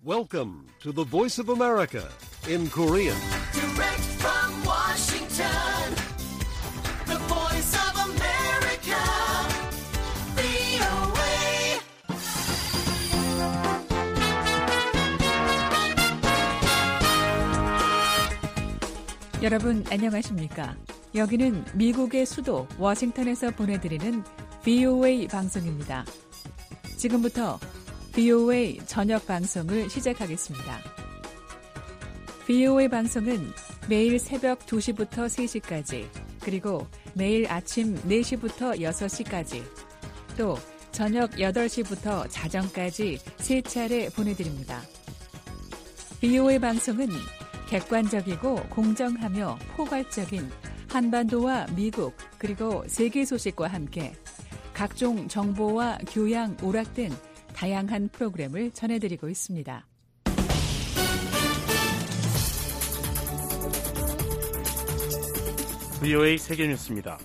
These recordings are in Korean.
Welcome to the Voice of America in Korean. Direct from Washington, the Voice of America, VOA. 여러분 안녕하십니까? 여기는 미국의 수도 워싱턴에서 보내드리는 VOA 방송입니다. 지금부터 VOA 저녁 방송을 시작하겠습니다. VOA 방송은 매일 새벽 2시부터 3시까지, 그리고 매일 아침 4시부터 6시까지, 또 저녁 8시부터 자정까지 3차례 보내드립니다. VOA 방송은 객관적이고 공정하며 포괄적인 한반도와 미국 그리고 세계 소식과 함께 각종 정보와 교양, 오락 등 다양한 프로그램을 전해드리고 있습니다. VOA 세계뉴스입니다.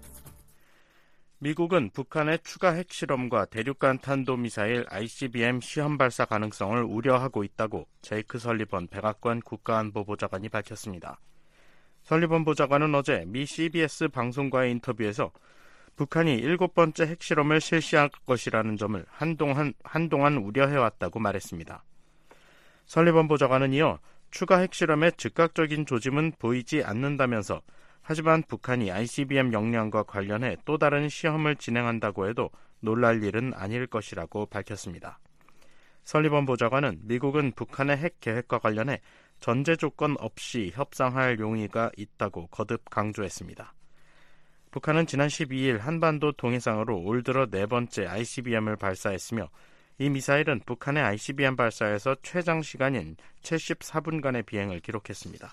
미국은 북한의 추가 핵실험과 대륙간 탄도미사일 ICBM 시험 발사 가능성을 우려하고 있다고 제이크 설리번 백악관 국가안보보좌관이 밝혔습니다. 설리번 보좌관은 어제 미 CBS 방송과의 인터뷰에서 북한이 7번째 핵실험을 실시할 것이라는 점을 한동안 우려해왔다고 말했습니다. 설리번 보좌관은 이어 추가 핵실험의 즉각적인 조짐은 보이지 않는다면서 하지만 북한이 ICBM 역량과 관련해 또 다른 시험을 진행한다고 해도 놀랄 일은 아닐 것이라고 밝혔습니다. 설리번 보좌관은 미국은 북한의 핵 계획과 관련해 전제 조건 없이 협상할 용의가 있다고 거듭 강조했습니다. 북한은 지난 12일 한반도 동해상으로 올 들어 4번째 ICBM을 발사했으며 이 미사일은 북한의 ICBM 발사에서 최장 시간인 74분간의 비행을 기록했습니다.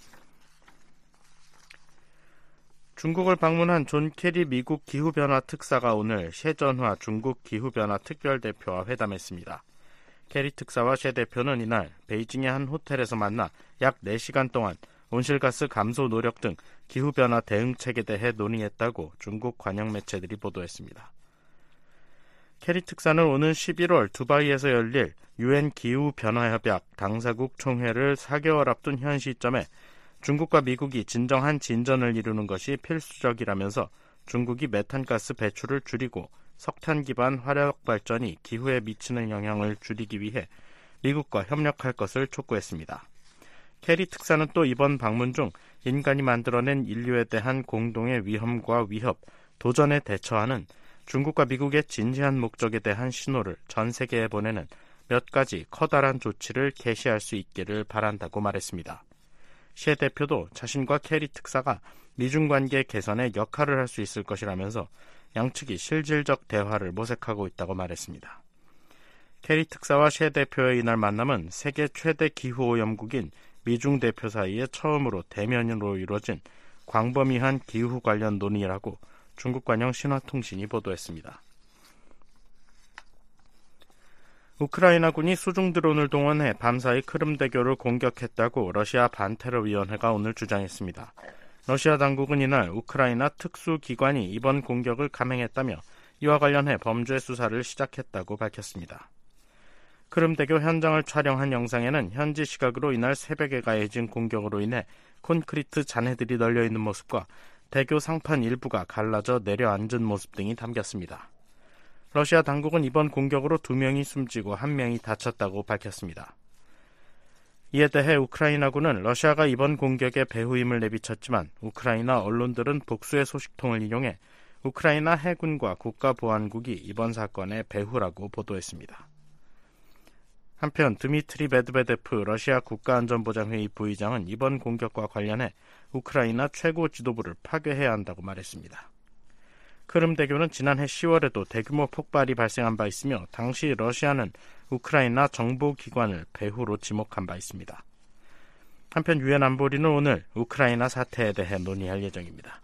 중국을 방문한 존 케리 미국 기후변화 특사가 오늘 셰전화 중국 기후변화 특별대표와 회담했습니다. 케리 특사와 셰 대표는 이날 베이징의 한 호텔에서 만나 약 4시간 동안 온실가스 감소 노력 등 기후변화 대응책에 대해 논의했다고 중국 관영 매체들이 보도했습니다. 케리 특사는 오는 11월 두바이에서 열릴 UN 기후변화협약 당사국 총회를 4개월 앞둔 현 시점에 중국과 미국이 진정한 진전을 이루는 것이 필수적이라면서 중국이 메탄가스 배출을 줄이고 석탄 기반 화력 발전이 기후에 미치는 영향을 줄이기 위해 미국과 협력할 것을 촉구했습니다. 케리 특사는 또 이번 방문 중 인간이 만들어낸 인류에 대한 공동의 위험과 위협, 도전에 대처하는 중국과 미국의 진지한 목적에 대한 신호를 전 세계에 보내는 몇 가지 커다란 조치를 개시할 수 있기를 바란다고 말했습니다. 셰 대표도 자신과 케리 특사가 미중 관계 개선에 역할을 할 수 있을 것이라면서 양측이 실질적 대화를 모색하고 있다고 말했습니다. 케리 특사와 셰 대표의 이날 만남은 세계 최대 기후오염국인 미중 대표 사이에 처음으로 대면으로 이루어진 광범위한 기후 관련 논의라고 중국 관영 신화통신이 보도했습니다. 우크라이나군이 수중 드론을 동원해 밤사이 크림대교를 공격했다고 러시아 반테러위원회가 오늘 주장했습니다. 러시아 당국은 이날 우크라이나 특수기관이 이번 공격을 감행했다며 이와 관련해 범죄 수사를 시작했다고 밝혔습니다. 크림대교 현장을 촬영한 영상에는 현지 시각으로 이날 새벽에 가해진 공격으로 인해 콘크리트 잔해들이 널려있는 모습과 대교 상판 일부가 갈라져 내려앉은 모습 등이 담겼습니다. 러시아 당국은 이번 공격으로 2명이 숨지고 1명이 다쳤다고 밝혔습니다. 이에 대해 우크라이나군은 러시아가 이번 공격에 배후임을 내비쳤지만 우크라이나 언론들은 복수의 소식통을 인용해 우크라이나 해군과 국가보안국이 이번 사건의 배후라고 보도했습니다. 한편 드미트리 메드베데프 러시아 국가안전보장회의 부의장은 이번 공격과 관련해 우크라이나 최고 지도부를 파괴해야 한다고 말했습니다. 크림대교는 지난해 10월에도 대규모 폭발이 발생한 바 있으며 당시 러시아는 우크라이나 정보기관을 배후로 지목한 바 있습니다. 한편 유엔 안보리는 오늘 우크라이나 사태에 대해 논의할 예정입니다.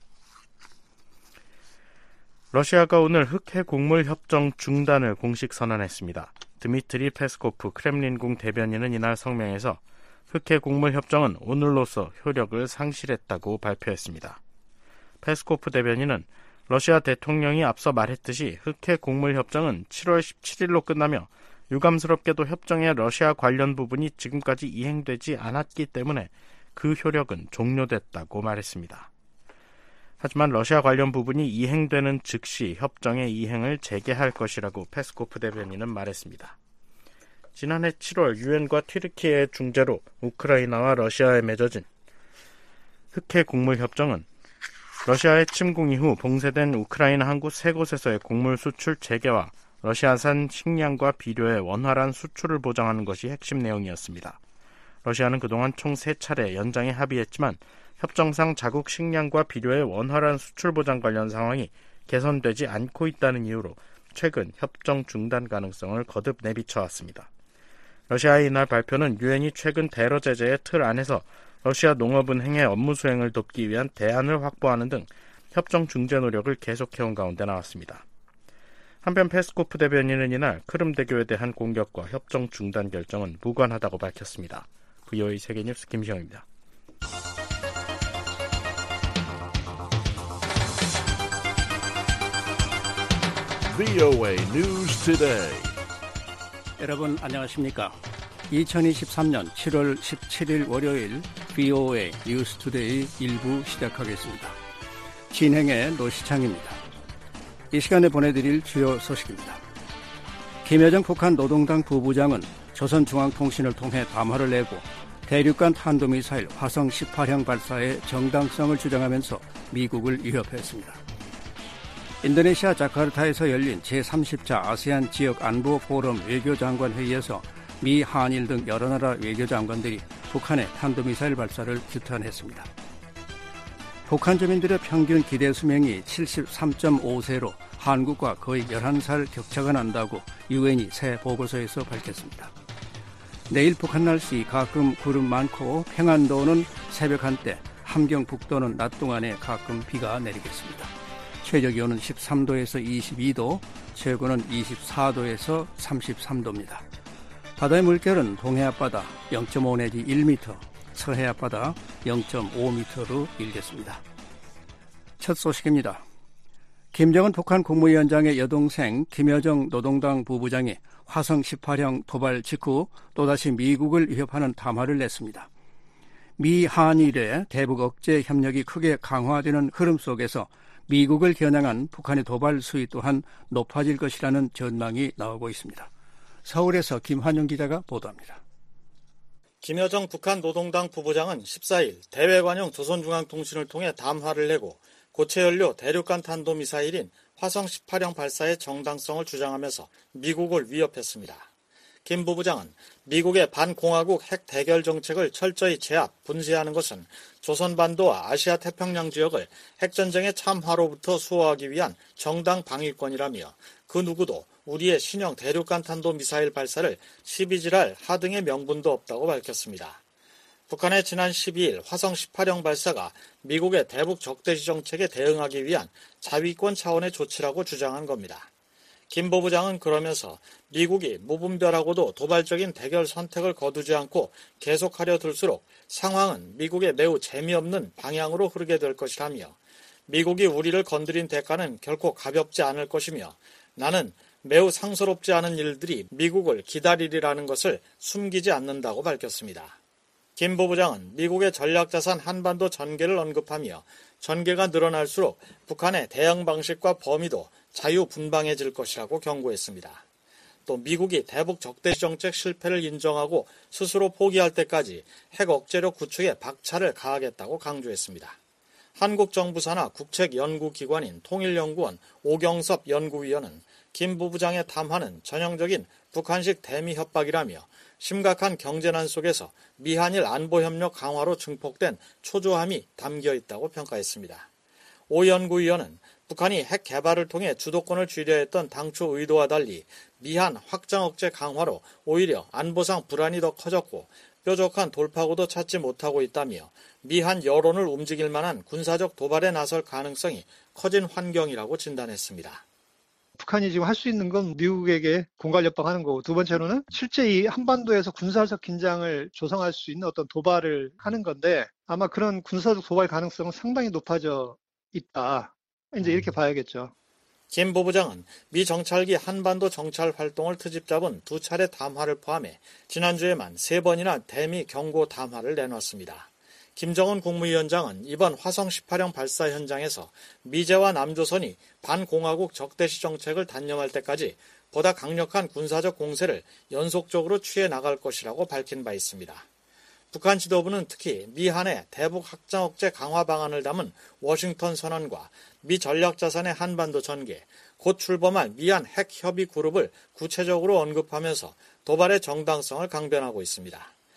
러시아가 오늘 흑해 곡물 협정 중단을 공식 선언했습니다. 드미트리 페스코프 크렘린궁 대변인은 이날 성명에서 흑해 곡물 협정은 오늘로서 효력을 상실했다고 발표했습니다. 페스코프 대변인은 러시아 대통령이 앞서 말했듯이 흑해 곡물 협정은 7월 17일로 끝나며 유감스럽게도 협정의 러시아 관련 부분이 지금까지 이행되지 않았기 때문에 그 효력은 종료됐다고 말했습니다. 하지만 러시아 관련 부분이 이행되는 즉시 협정의 이행을 재개할 것이라고 페스코프 대변인은 말했습니다. 지난해 7월 유엔과 튀르키예의 중재로 우크라이나와 러시아에 맺어진 흑해 곡물 협정은 러시아의 침공 이후 봉쇄된 우크라이나 항구 3곳에서의 곡물 수출 재개와 러시아산 식량과 비료의 원활한 수출을 보장하는 것이 핵심 내용이었습니다. 러시아는 그동안 총 3차례 연장에 합의했지만 협정상 자국 식량과 비료의 원활한 수출 보장 관련 상황이 개선되지 않고 있다는 이유로 최근 협정 중단 가능성을 거듭 내비쳐왔습니다. 러시아의 이날 발표는 유엔이 최근 대러 제재의 틀 안에서 러시아 농업은행의 업무 수행을 돕기 위한 대안을 확보하는 등 협정 중재 노력을 계속해온 가운데 나왔습니다. 한편 페스코프 대변인은 이날 크림대교에 대한 공격과 협정 중단 결정은 무관하다고 밝혔습니다. VOA 세계뉴스 김시영입니다. VOA News Today. 여러분 안녕하십니까? 2023년 7월 17일 월요일 VOA 뉴스 투데이 1부 시작하겠습니다. 진행의 노시창입니다. 이 시간에 보내드릴 주요 소식입니다. 김여정 북한 노동당 부부장은 조선중앙통신을 통해 담화를 내고 대륙간 탄도미사일 화성 18형 발사의 정당성을 주장하면서 미국을 위협했습니다. 인도네시아 자카르타에서 열린 제30차 아세안 지역 안보 포럼 외교장관 회의에서 미, 한일 등 여러 나라 외교장관들이 북한의 탄도미사일 발사를 규탄했습니다. 북한 주민들의 평균 기대 수명이 73.5세로 한국과 거의 11살 격차가 난다고 유엔이 새 보고서에서 밝혔습니다. 내일 북한 날씨 가끔 구름 많고 평안도는 새벽 한때, 함경 북도는 낮 동안에 가끔 비가 내리겠습니다. 최저기온은 13도에서 22도, 최고는 24도에서 33도입니다. 바다의 물결은 동해 앞바다 0.5 내지 1m, 서해 앞바다 0.5m로 일겠습니다. 첫 소식입니다. 김정은 북한 국무위원장의 여동생 김여정 노동당 부부장이 화성 18형 도발 직후 또다시 미국을 위협하는 담화를 냈습니다. 미, 한일의 대북 억제 협력이 크게 강화되는 흐름 속에서 미국을 겨냥한 북한의 도발 수위 또한 높아질 것이라는 전망이 나오고 있습니다. 서울에서 김환영 기자가 보도합니다. 김여정 북한 노동당 부부장은 14일 대외관용 조선중앙통신을 통해 담화를 내고 고체연료 대륙간 탄도미사일인 화성 18형 발사의 정당성을 주장하면서 미국을 위협했습니다. 김 부부장은 미국의 반공화국 핵 대결 정책을 철저히 제압, 분쇄하는 것은 조선반도와 아시아 태평양 지역을 핵전쟁의 참화로부터 수호하기 위한 정당 방위권이라며 그 누구도 우리의 신형 대륙간 탄도미사일 발사를 시비질할 하등의 명분도 없다고 밝혔습니다. 북한의 지난 12일 화성 18형 발사가 미국의 대북 적대시 정책에 대응하기 위한 자위권 차원의 조치라고 주장한 겁니다. 김 부부장은 그러면서 미국이 무분별하고도 도발적인 대결 선택을 거두지 않고 계속하려 들수록 상황은 미국에 매우 재미없는 방향으로 흐르게 될 것이라며 미국이 우리를 건드린 대가는 결코 가볍지 않을 것이며 나는 매우 상스럽지 않은 일들이 미국을 기다리리라는 것을 숨기지 않는다고 밝혔습니다. 김 부부장은 미국의 전략자산 한반도 전개를 언급하며 전개가 늘어날수록 북한의 대응 방식과 범위도 자유분방해질 것이라고 경고했습니다. 또 미국이 대북 적대시 정책 실패를 인정하고 스스로 포기할 때까지 핵 억제력 구축에 박차를 가하겠다고 강조했습니다. 한국 정부 산하 국책연구기관인 통일연구원 오경섭 연구위원은 김 부부장의 담화는 전형적인 북한식 대미 협박이라며 심각한 경제난 속에서 미한일 안보협력 강화로 증폭된 초조함이 담겨 있다고 평가했습니다. 오 연구위원은 북한이 핵 개발을 통해 주도권을 쥐려 했던 당초 의도와 달리 미한 확장 억제 강화로 오히려 안보상 불안이 더 커졌고 뾰족한 돌파구도 찾지 못하고 있다며 미한 여론을 움직일 만한 군사적 도발에 나설 가능성이 커진 환경이라고 진단했습니다. 북한이 지금 할 수 있는 건 미국에게 공갈 협박하는 거고, 두 번째로는 실제 이 한반도에서 군사적 긴장을 조성할 수 있는 어떤 도발을 하는 건데, 아마 그런 군사적 도발 가능성은 상당히 높아져 있다. 이제 이렇게 봐야겠죠. 김 부부장은 미 정찰기 한반도 정찰 활동을 트집 잡은 2차례 담화를 포함해 지난주에만 3번이나 대미 경고 담화를 내놨습니다. 김정은 국무위원장은 이번 화성 18형 발사 현장에서 미제와 남조선이 반공화국 적대시 정책을 단념할 때까지 보다 강력한 군사적 공세를 연속적으로 취해 나갈 것이라고 밝힌 바 있습니다. 북한 지도부는 특히 미한의 대북 확장 억제 강화 방안을 담은 워싱턴 선언과 미 전략자산의 한반도 전개, 곧 출범할 미한 핵 협의 그룹을 구체적으로 언급하면서 도발의 정당성을 강변하고 있습니다.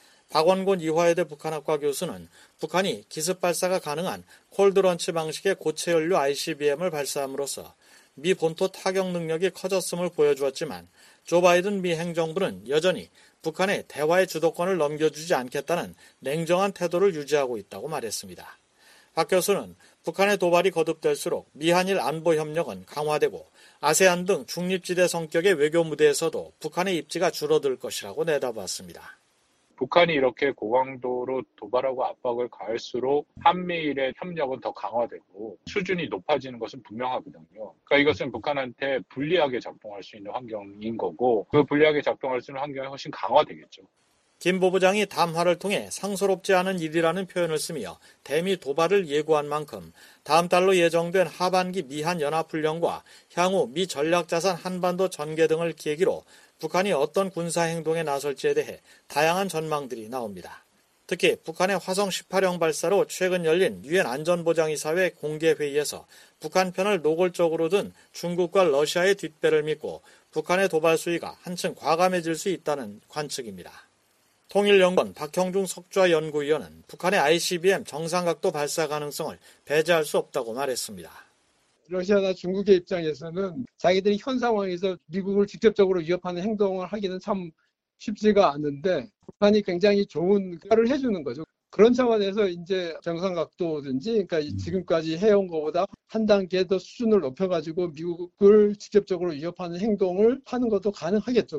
박원곤 이화여대 북한학과 교수는 북한이 기습 발사가 가능한 콜드런치 방식의 고체 연료 ICBM을 발사함으로써 미 본토 타격 능력이 커졌음을 보여주었지만 조 바이든 미 행정부는 여전히 북한에 대화의 주도권을 넘겨주지 않겠다는 냉정한 태도를 유지하고 있다고 말했습니다. 박 교수는 북한의 도발이 거듭될수록 미한일 안보 협력은 강화되고 아세안 등 중립지대 성격의 외교 무대에서도 북한의 입지가 줄어들 것이라고 내다봤습니다. 북한이 이렇게 고강도로 도발하고 압박을 가할수록 한미일의 협력은 더 강화되고 수준이 높아지는 것은 분명하거든요. 그러니까 이것은 북한한테 불리하게 작동할 수 있는 환경인 거고 그 불리하게 작동할 수 있는 환경이 훨씬 강화되겠죠. 김 부부장이 담화를 통해 상소롭지 않은 일이라는 표현을 쓰며 대미 도발을 예고한 만큼 다음 달로 예정된 하반기 미한 연합훈련과 향후 미 전략자산 한반도 전개 등을 계기로 북한이 어떤 군사행동에 나설지에 대해 다양한 전망들이 나옵니다. 특히 북한의 화성 18형 발사로 최근 열린 유엔 안전보장이사회 공개회의에서 북한 편을 노골적으로 든 중국과 러시아의 뒷배를 믿고 북한의 도발 수위가 한층 과감해질 수 있다는 관측입니다. 통일연구원 박형중 석좌 연구위원은 북한의 ICBM 정상각도 발사 가능성을 배제할 수 없다고 말했습니다. 러시아나 중국의 입장에서는 자기들이 현 상황에서 미국을 직접적으로 위협하는 행동을 하기는 참 쉽지가 않은데 북한이 굉장히 좋은 역할을 해주는 거죠. 그런 차원에서 이제 정상각도든지 그러니까 지금까지 해온 것보다 한 단계 더 수준을 높여가지고 미국을 직접적으로 위협하는 행동을 하는 것도 가능하겠죠.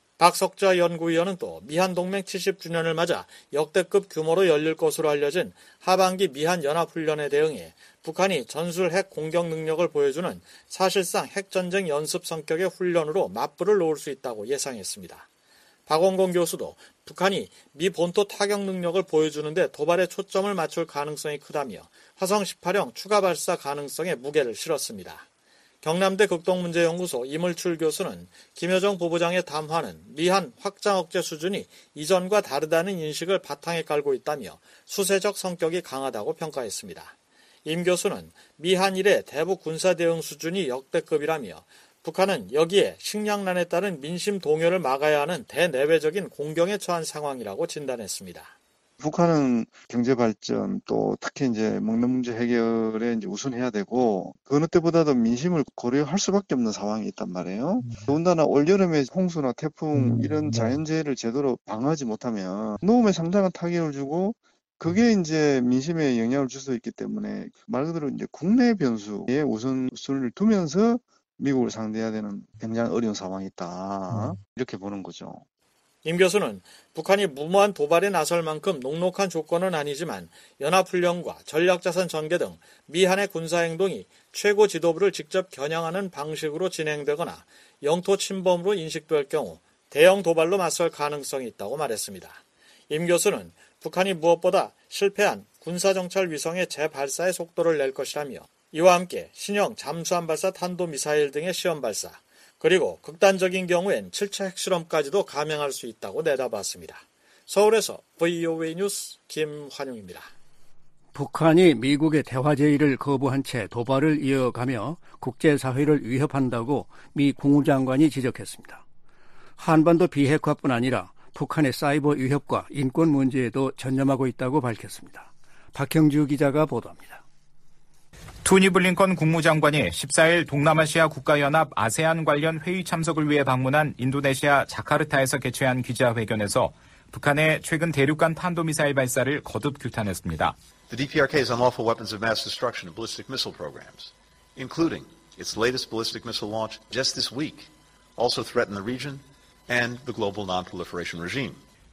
박석좌 연구위원은 또 미한동맹 70주년을 맞아 역대급 규모로 열릴 것으로 알려진 하반기 미한연합훈련에 대응해 북한이 전술 핵 공격 능력을 보여주는 사실상 핵전쟁 연습 성격의 훈련으로 맞불을 놓을 수 있다고 예상했습니다. 박원곤 교수도 북한이 미 본토 타격 능력을 보여주는데 도발에 초점을 맞출 가능성이 크다며 화성 18형 추가 발사 가능성에 무게를 실었습니다. 경남대 극동문제연구소 이물출 교수는 김여정 부부장의 담화는 미한 확장 억제 수준이 이전과 다르다는 인식을 바탕에 깔고 있다며 수세적 성격이 강하다고 평가했습니다. 임 교수는 미한일의 대북 군사 대응 수준이 역대급이라며 북한은 여기에 식량난에 따른 민심 동요를 막아야 하는 대내외적인 공경에 처한 상황이라고 진단했습니다. 북한은 경제 발전 또 특히 이제 먹는 문제 해결에 이제 우선해야 되고 그 어느 때보다도 민심을 고려할 수밖에 없는 상황이 있단 말이에요. 더군다나 올여름에 홍수나 태풍 이런 자연재해를 제대로 방어하지 못하면 농업에 상당한 타격을 주고 그게 이제 민심에 영향을 줄 수 있기 때문에 말 그대로 이제 국내 변수에 우선순위를 두면서 미국을 상대해야 되는 굉장히 어려운 상황이 있다. 이렇게 보는 거죠. 임 교수는 북한이 무모한 도발에 나설 만큼 녹록한 조건은 아니지만 연합훈련과 전략자산 전개 등 미한의 군사행동이 최고 지도부를 직접 겨냥하는 방식으로 진행되거나 영토 침범으로 인식될 경우 대형 도발로 맞설 가능성이 있다고 말했습니다. 임 교수는 북한이 무엇보다 실패한 군사정찰 위성의 재발사의 속도를 낼 것이라며 이와 함께 신형 잠수함 발사 탄도미사일 등의 시험 발사, 그리고 극단적인 경우엔 7차 핵실험까지도 감행할 수 있다고 내다봤습니다. 서울에서 VOA 뉴스 김환용입니다. 북한이 미국의 대화 제의를 거부한 채 도발을 이어가며 국제사회를 위협한다고 미 국무장관이 지적했습니다. 한반도 비핵화뿐 아니라 북한의 사이버 위협과 인권 문제에도 전념하고 있다고 밝혔습니다. 박형주 기자가 보도합니다. 토니 블링컨 국무장관이 14일 동남아시아 국가연합 아세안 관련 회의 참석을 위해 방문한 인도네시아 자카르타에서 개최한 기자회견에서 북한의 최근 대륙간 탄도미사일 발사를 거듭 규탄했습니다. The DPRK's unlawful weapons of mass destruction and ballistic missile programs, including its latest ballistic missile launch just this week, also threaten the region and the global non-proliferation regime.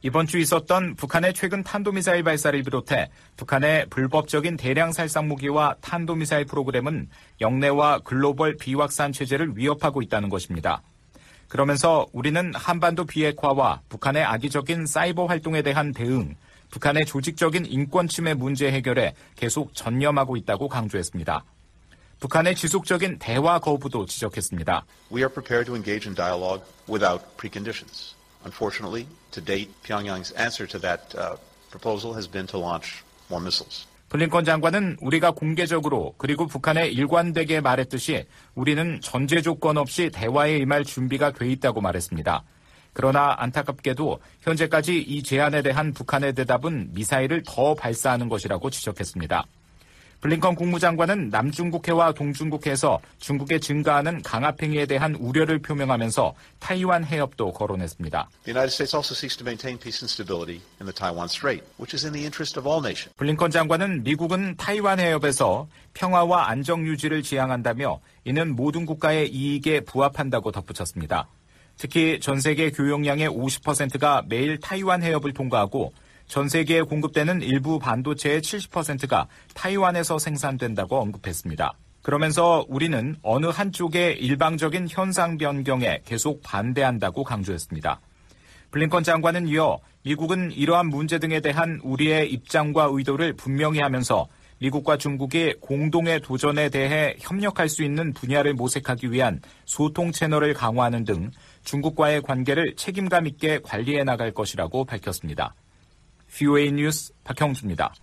이번 주 있었던 북한의 최근 탄도미사일 발사를 비롯해 북한의 불법적인 대량 살상 무기와 탄도미사일 프로그램은 영내와 글로벌 비확산 체제를 위협하고 있다는 것입니다. 그러면서 우리는 한반도 비핵화와 북한의 악의적인 사이버 활동에 대한 대응, 북한의 조직적인 인권 침해 문제 해결에 계속 전념하고 있다고 강조했습니다. 북한의 지속적인 대화 거부도 지적했습니다. We are prepared to engage in dialogue without preconditions. Unfortunately, to date, Pyongyang's answer to that proposal has been to launch more missiles. 블링컨 장관은 우리가 공개적으로 그리고 북한에 일관되게 말했듯이 우리는 전제 조건 없이 대화에 임할 준비가 돼 있다고 말했습니다. 그러나 안타깝게도 현재까지 이 제안에 대한 북한의 대답은 미사일을 더 발사하는 것이라고 지적했습니다. 블링컨 국무장관은 남중국해와 동중국해에서 중국의 증가하는 강압행위에 대한 우려를 표명하면서 타이완 해협도 거론했습니다. The United States also seeks to maintain peace and stability in the Taiwan Strait, which is in the interest of all nations. 블링컨 장관은 미국은 타이완 해협에서 평화와 안정 유지를 지향한다며 이는 모든 국가의 이익에 부합한다고 덧붙였습니다. 특히 전 세계 교역량의 50%가 매일 타이완 해협을 통과하고 전 세계에 공급되는 일부 반도체의 70%가 타이완에서 생산된다고 언급했습니다. 그러면서 우리는 어느 한쪽의 일방적인 현상 변경에 계속 반대한다고 강조했습니다. 블링컨 장관은 이어 미국은 이러한 문제 등에 대한 우리의 입장과 의도를 분명히 하면서 미국과 중국이 공동의 도전에 대해 협력할 수 있는 분야를 모색하기 위한 소통 채널을 강화하는 등 중국과의 관계를 책임감 있게 관리해 나갈 것이라고 밝혔습니다. VOA 뉴스 박형주입니다.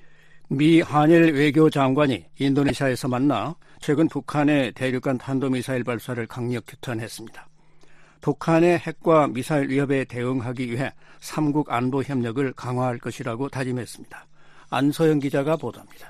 미 한일 외교장관이 인도네시아에서 만나 최근 북한의 대륙간 탄도미사일 발사를 강력 규탄했습니다. 북한의 핵과 미사일 위협에 대응하기 위해 3국 안보 협력을 강화할 것이라고 다짐했습니다. 안소영 기자가 보도합니다.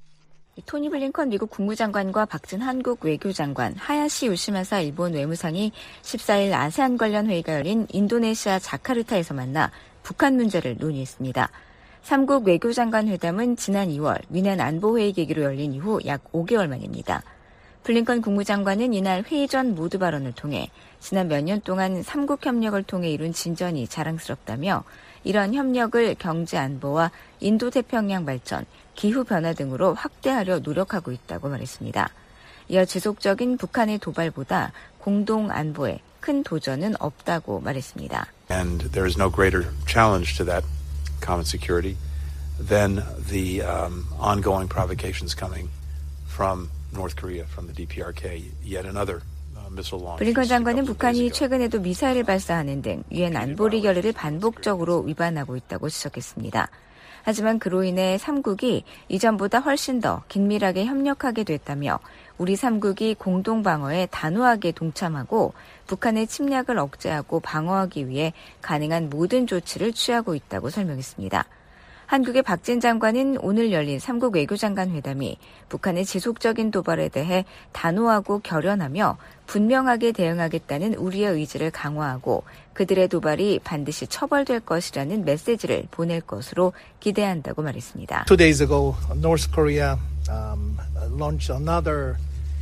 토니 블링컨 미국 국무장관과 박진 한국 외교장관, 하야시 요시마사 일본 외무상이 14일 아세안 관련 회의가 열린 인도네시아 자카르타에서 만나 북한 문제를 논의했습니다. 3국 외교장관 회담은 지난 2월 위난 안보회의 계기로 열린 이후 약 5개월 만입니다. 블링컨 국무장관은 이날 회의 전 모두 발언을 통해 지난 몇 년 동안 3국 협력을 통해 이룬 진전이 자랑스럽다며 이런 협력을 경제 안보와 인도태평양 발전, 기후변화 등으로 확대하려 노력하고 있다고 말했습니다. 이어 지속적인 북한의 도발보다 공동 안보에 큰 도전은 없다고 말했습니다. And there is no greater challenge to that common security than the ongoing provocations coming from North Korea, from the DPRK, yet another missile launch. 블링컨 장관은 북한이 최근에도 미사일을 발사하는 등 유엔 안보리 결의를 반복적으로 위반하고 있다고 지적했습니다. 하지만 그로 인해 3국이 이전보다 훨씬 더 긴밀하게 협력하게 됐다며 우리 3국이 공동방어에 단호하게 동참하고 북한의 침략을 억제하고 방어하기 위해 가능한 모든 조치를 취하고 있다고 설명했습니다. 한국의 박진 장관은 오늘 열린 3국 외교장관 회담이 북한의 지속적인 도발에 대해 단호하고 결연하며 분명하게 대응하겠다는 우리의 의지를 강화하고 그들의 도발이 반드시 처벌될 것이라는 메시지를 보낼 것으로 기대한다고 말했습니다. 2 days ago, North Korea launched another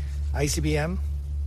ICBM,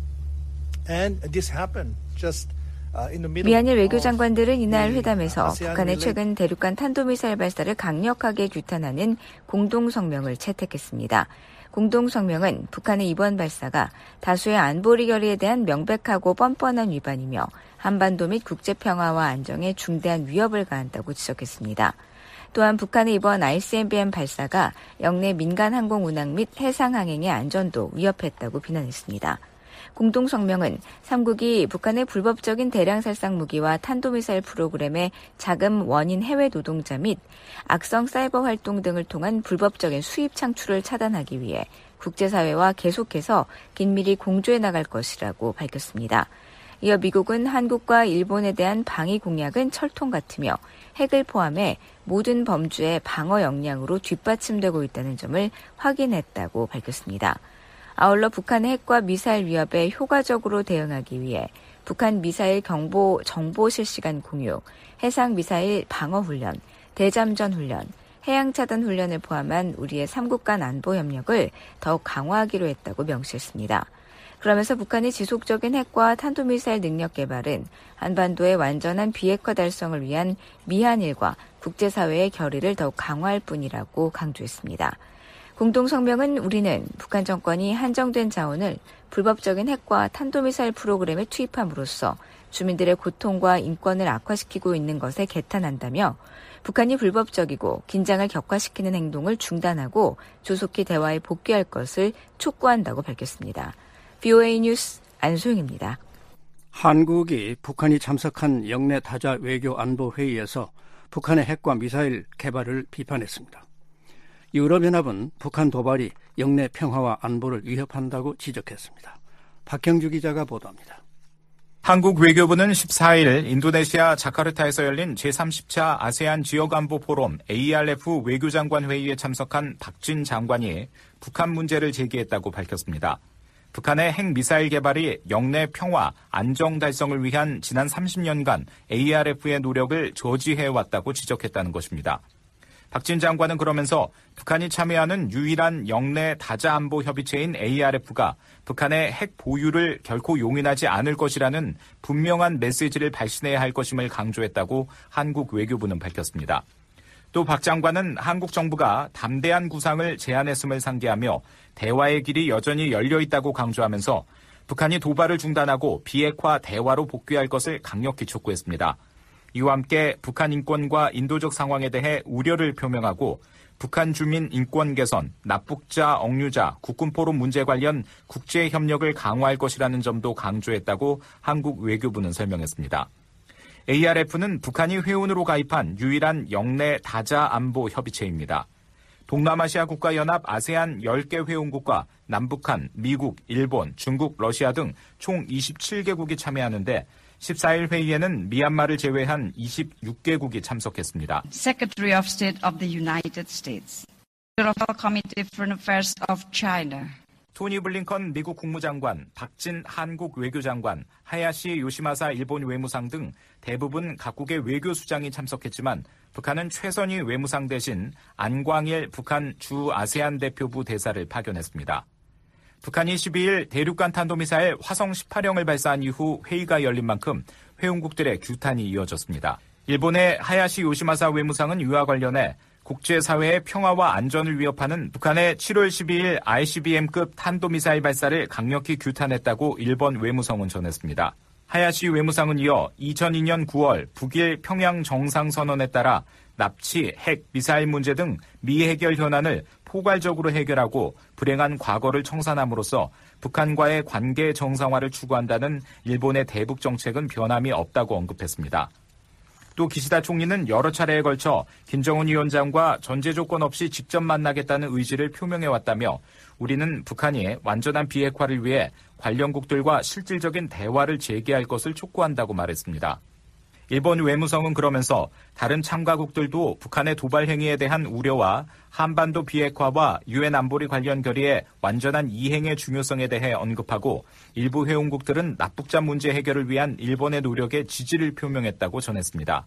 and this happened just 미한일 외교장관들은 이날 회담에서 북한의 최근 대륙간 탄도미사일 발사를 강력하게 규탄하는 공동성명을 채택했습니다. 공동성명은 북한의 이번 발사가 다수의 안보리 결의에 대한 명백하고 뻔뻔한 위반이며 한반도 및 국제평화와 안정에 중대한 위협을 가한다고 지적했습니다. 또한 북한의 이번 ICBM 발사가 영내 민간 항공 운항 및 해상 항행의 안전도 위협했다고 비난했습니다. 공동성명은 3국이 북한의 불법적인 대량 살상 무기와 탄도미사일 프로그램의 자금 원인 해외 노동자 및 악성 사이버 활동 등을 통한 불법적인 수입 창출을 차단하기 위해 국제사회와 계속해서 긴밀히 공조해 나갈 것이라고 밝혔습니다. 이어 미국은 한국과 일본에 대한 방위 공약은 철통 같으며 핵을 포함해 모든 범주의 방어 역량으로 뒷받침되고 있다는 점을 확인했다고 밝혔습니다. 아울러 북한의 핵과 미사일 위협에 효과적으로 대응하기 위해 북한 미사일 경보 정보 실시간 공유, 해상 미사일 방어 훈련, 대잠전 훈련, 해양 차단 훈련을 포함한 우리의 3국 간 안보 협력을 더욱 강화하기로 했다고 명시했습니다. 그러면서 북한의 지속적인 핵과 탄도미사일 능력 개발은 한반도의 완전한 비핵화 달성을 위한 미한일과 국제사회의 결의를 더욱 강화할 뿐이라고 강조했습니다. 공동성명은 우리는 북한 정권이 한정된 자원을 불법적인 핵과 탄도미사일 프로그램에 투입함으로써 주민들의 고통과 인권을 악화시키고 있는 것에 개탄한다며 북한이 불법적이고 긴장을 격화시키는 행동을 중단하고 조속히 대화에 복귀할 것을 촉구한다고 밝혔습니다. VOA 뉴스 안소영입니다. 한국이 북한이 참석한 영내 다자 외교 안보 회의에서 북한의 핵과 미사일 개발을 비판했습니다. 유럽연합은 북한 도발이 영내 평화와 안보를 위협한다고 지적했습니다. 박형주 기자가 보도합니다. 한국 외교부는 14일 인도네시아 자카르타에서 열린 제30차 아세안 지역안보 포럼 ARF 외교장관 회의에 참석한 박진 장관이 북한 문제를 제기했다고 밝혔습니다. 북한의 핵미사일 개발이 영내 평화, 안정 달성을 위한 지난 30년간 ARF의 노력을 저지해왔다고 지적했다는 것입니다. 박진 장관은 그러면서 북한이 참여하는 유일한 영내 다자안보 협의체인 ARF가 북한의 핵 보유를 결코 용인하지 않을 것이라는 분명한 메시지를 발신해야 할 것임을 강조했다고 한국 외교부는 밝혔습니다. 또 박 장관은 한국 정부가 담대한 구상을 제안했음을 상기하며 대화의 길이 여전히 열려 있다고 강조하면서 북한이 도발을 중단하고 비핵화 대화로 복귀할 것을 강력히 촉구했습니다. 이와 함께 북한 인권과 인도적 상황에 대해 우려를 표명하고 북한 주민 인권 개선, 납북자, 억류자, 국군포로 문제 관련 국제 협력을 강화할 것이라는 점도 강조했다고 한국 외교부는 설명했습니다. ARF는 북한이 회원으로 가입한 유일한 영내 다자 안보 협의체입니다. 동남아시아 국가연합 아세안 10개 회원국과 남북한, 미국, 일본, 중국, 러시아 등 총 27개국이 참여하는데 14일 회의에는 미얀마를 제외한 26개국이 참석했습니다. Secretary of State of the United States, European Committee for Affairs of China. 토니 블링컨 미국 국무장관, 박진 한국 외교장관, 하야시 요시마사 일본 외무상 등 대부분 각국의 외교수장이 참석했지만 북한은 최선희 외무상 대신 안광일 북한 주 아세안 대표부 대사를 파견했습니다. 북한이 12일 대륙간 탄도미사일 화성 18형을 발사한 이후 회의가 열린 만큼 회원국들의 규탄이 이어졌습니다. 일본의 하야시 요시마사 외무상은 이와 관련해 국제사회의 평화와 안전을 위협하는 북한의 7월 12일 ICBM급 탄도미사일 발사를 강력히 규탄했다고 일본 외무성은 전했습니다. 하야시 외무상은 이어 2002년 9월 북일 평양 정상선언에 따라 납치, 핵, 미사일 문제 등 미해결 현안을 포괄적으로 해결하고 불행한 과거를 청산함으로써 북한과의 관계 정상화를 추구한다는 일본의 대북 정책은 변함이 없다고 언급했습니다. 또 기시다 총리는 여러 차례에 걸쳐 김정은 위원장과 전제 조건 없이 직접 만나겠다는 의지를 표명해왔다며 우리는 북한이 완전한 비핵화를 위해 관련국들과 실질적인 대화를 재개할 것을 촉구한다고 말했습니다. 일본 외무성은 그러면서 다른 참가국들도 북한의 도발 행위에 대한 우려와 한반도 비핵화와 유엔 안보리 관련 결의의 완전한 이행의 중요성에 대해 언급하고 일부 회원국들은 납북자 문제 해결을 위한 일본의 노력에 지지를 표명했다고 전했습니다.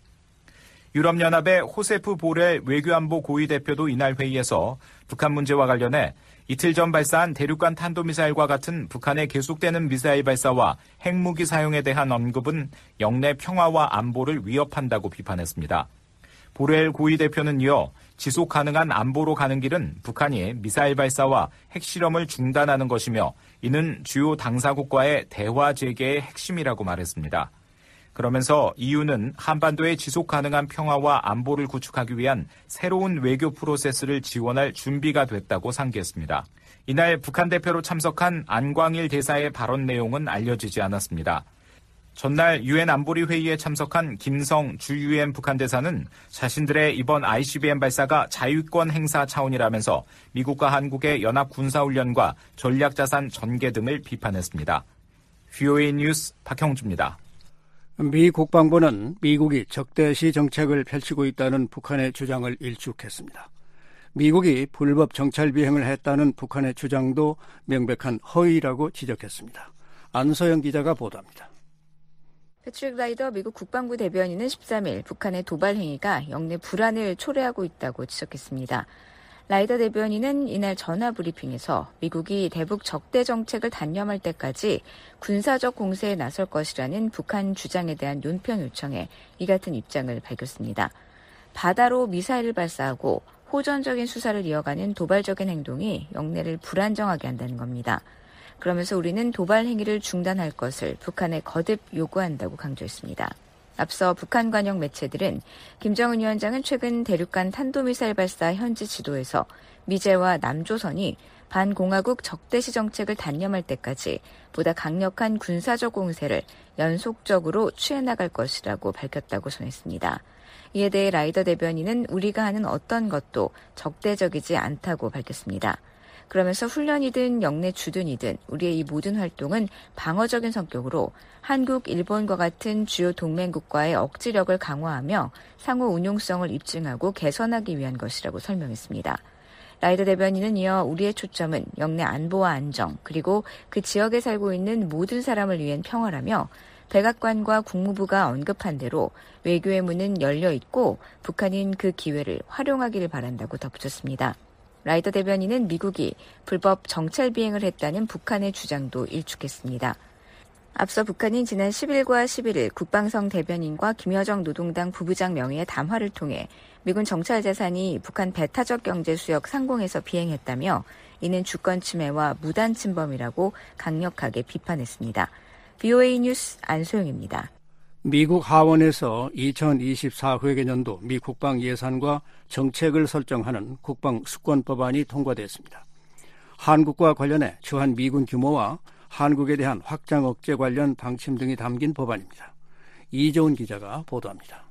유럽연합의 호세프 보렐 외교안보 고위 대표도 이날 회의에서 북한 문제와 관련해 이틀 전 발사한 대륙간 탄도미사일과 같은 북한의 계속되는 미사일 발사와 핵무기 사용에 대한 언급은 영내 평화와 안보를 위협한다고 비판했습니다. 보렐 고위 대표는 이어 지속 가능한 안보로 가는 길은 북한이 미사일 발사와 핵실험을 중단하는 것이며 이는 주요 당사국과의 대화 재개의 핵심이라고 말했습니다. 그러면서 EU는 한반도의 지속 가능한 평화와 안보를 구축하기 위한 새로운 외교 프로세스를 지원할 준비가 됐다고 상기했습니다. 이날 북한 대표로 참석한 안광일 대사의 발언 내용은 알려지지 않았습니다. 전날 유엔 안보리 회의에 참석한 김성 주 유엔 북한 대사는 자신들의 이번 ICBM 발사가 자위권 행사 차원이라면서 미국과 한국의 연합 군사훈련과 전략자산 전개 등을 비판했습니다. VOA 뉴스 박형주입니다. 미 국방부는 미국이 적대시 정책을 펼치고 있다는 북한의 주장을 일축했습니다. 미국이 불법 정찰 비행을 했다는 북한의 주장도 명백한 허위라고 지적했습니다. 안소영 기자가 보도합니다. 패트릭 라이더 미국 국방부 대변인은 13일 북한의 도발 행위가 영내 불안을 초래하고 있다고 지적했습니다. 라이더 대변인은 이날 전화 브리핑에서 미국이 대북 적대 정책을 단념할 때까지 군사적 공세에 나설 것이라는 북한 주장에 대한 논평 요청에 이 같은 입장을 밝혔습니다. 바다로 미사일을 발사하고 호전적인 수사를 이어가는 도발적인 행동이 영내를 불안정하게 한다는 겁니다. 그러면서 우리는 도발 행위를 중단할 것을 북한에 거듭 요구한다고 강조했습니다. 앞서 북한 관영 매체들은 김정은 위원장은 최근 대륙간 탄도미사일 발사 현지 지도에서 미제와 남조선이 반공화국 적대시 정책을 단념할 때까지 보다 강력한 군사적 공세를 연속적으로 취해나갈 것이라고 밝혔다고 전했습니다. 이에 대해 라이더 대변인은 우리가 하는 어떤 것도 적대적이지 않다고 밝혔습니다. 그러면서 훈련이든 영내 주둔이든 우리의 이 모든 활동은 방어적인 성격으로 한국, 일본과 같은 주요 동맹국과의 억지력을 강화하며 상호 운용성을 입증하고 개선하기 위한 것이라고 설명했습니다. 라이더 대변인은 이어 우리의 초점은 영내 안보와 안정 그리고 그 지역에 살고 있는 모든 사람을 위한 평화라며 백악관과 국무부가 언급한 대로 외교의 문은 열려 있고 북한인 그 기회를 활용하기를 바란다고 덧붙였습니다. 라이더 대변인은 미국이 불법 정찰 비행을 했다는 북한의 주장도 일축했습니다. 앞서 북한은 지난 10일과 11일 국방성 대변인과 김여정 노동당 부부장 명의의 담화를 통해 미군 정찰 자산이 북한 배타적 경제 수역 상공에서 비행했다며 이는 주권 침해와 무단 침범이라고 강력하게 비판했습니다. VOA 뉴스 안소영입니다. 미국 하원에서 2024 회계년도 미 국방 예산과 정책을 설정하는 국방 수권법안이 통과됐습니다. 한국과 관련해 주한 미군 규모와 한국에 대한 확장 억제 관련 방침 등이 담긴 법안입니다. 이재훈 기자가 보도합니다.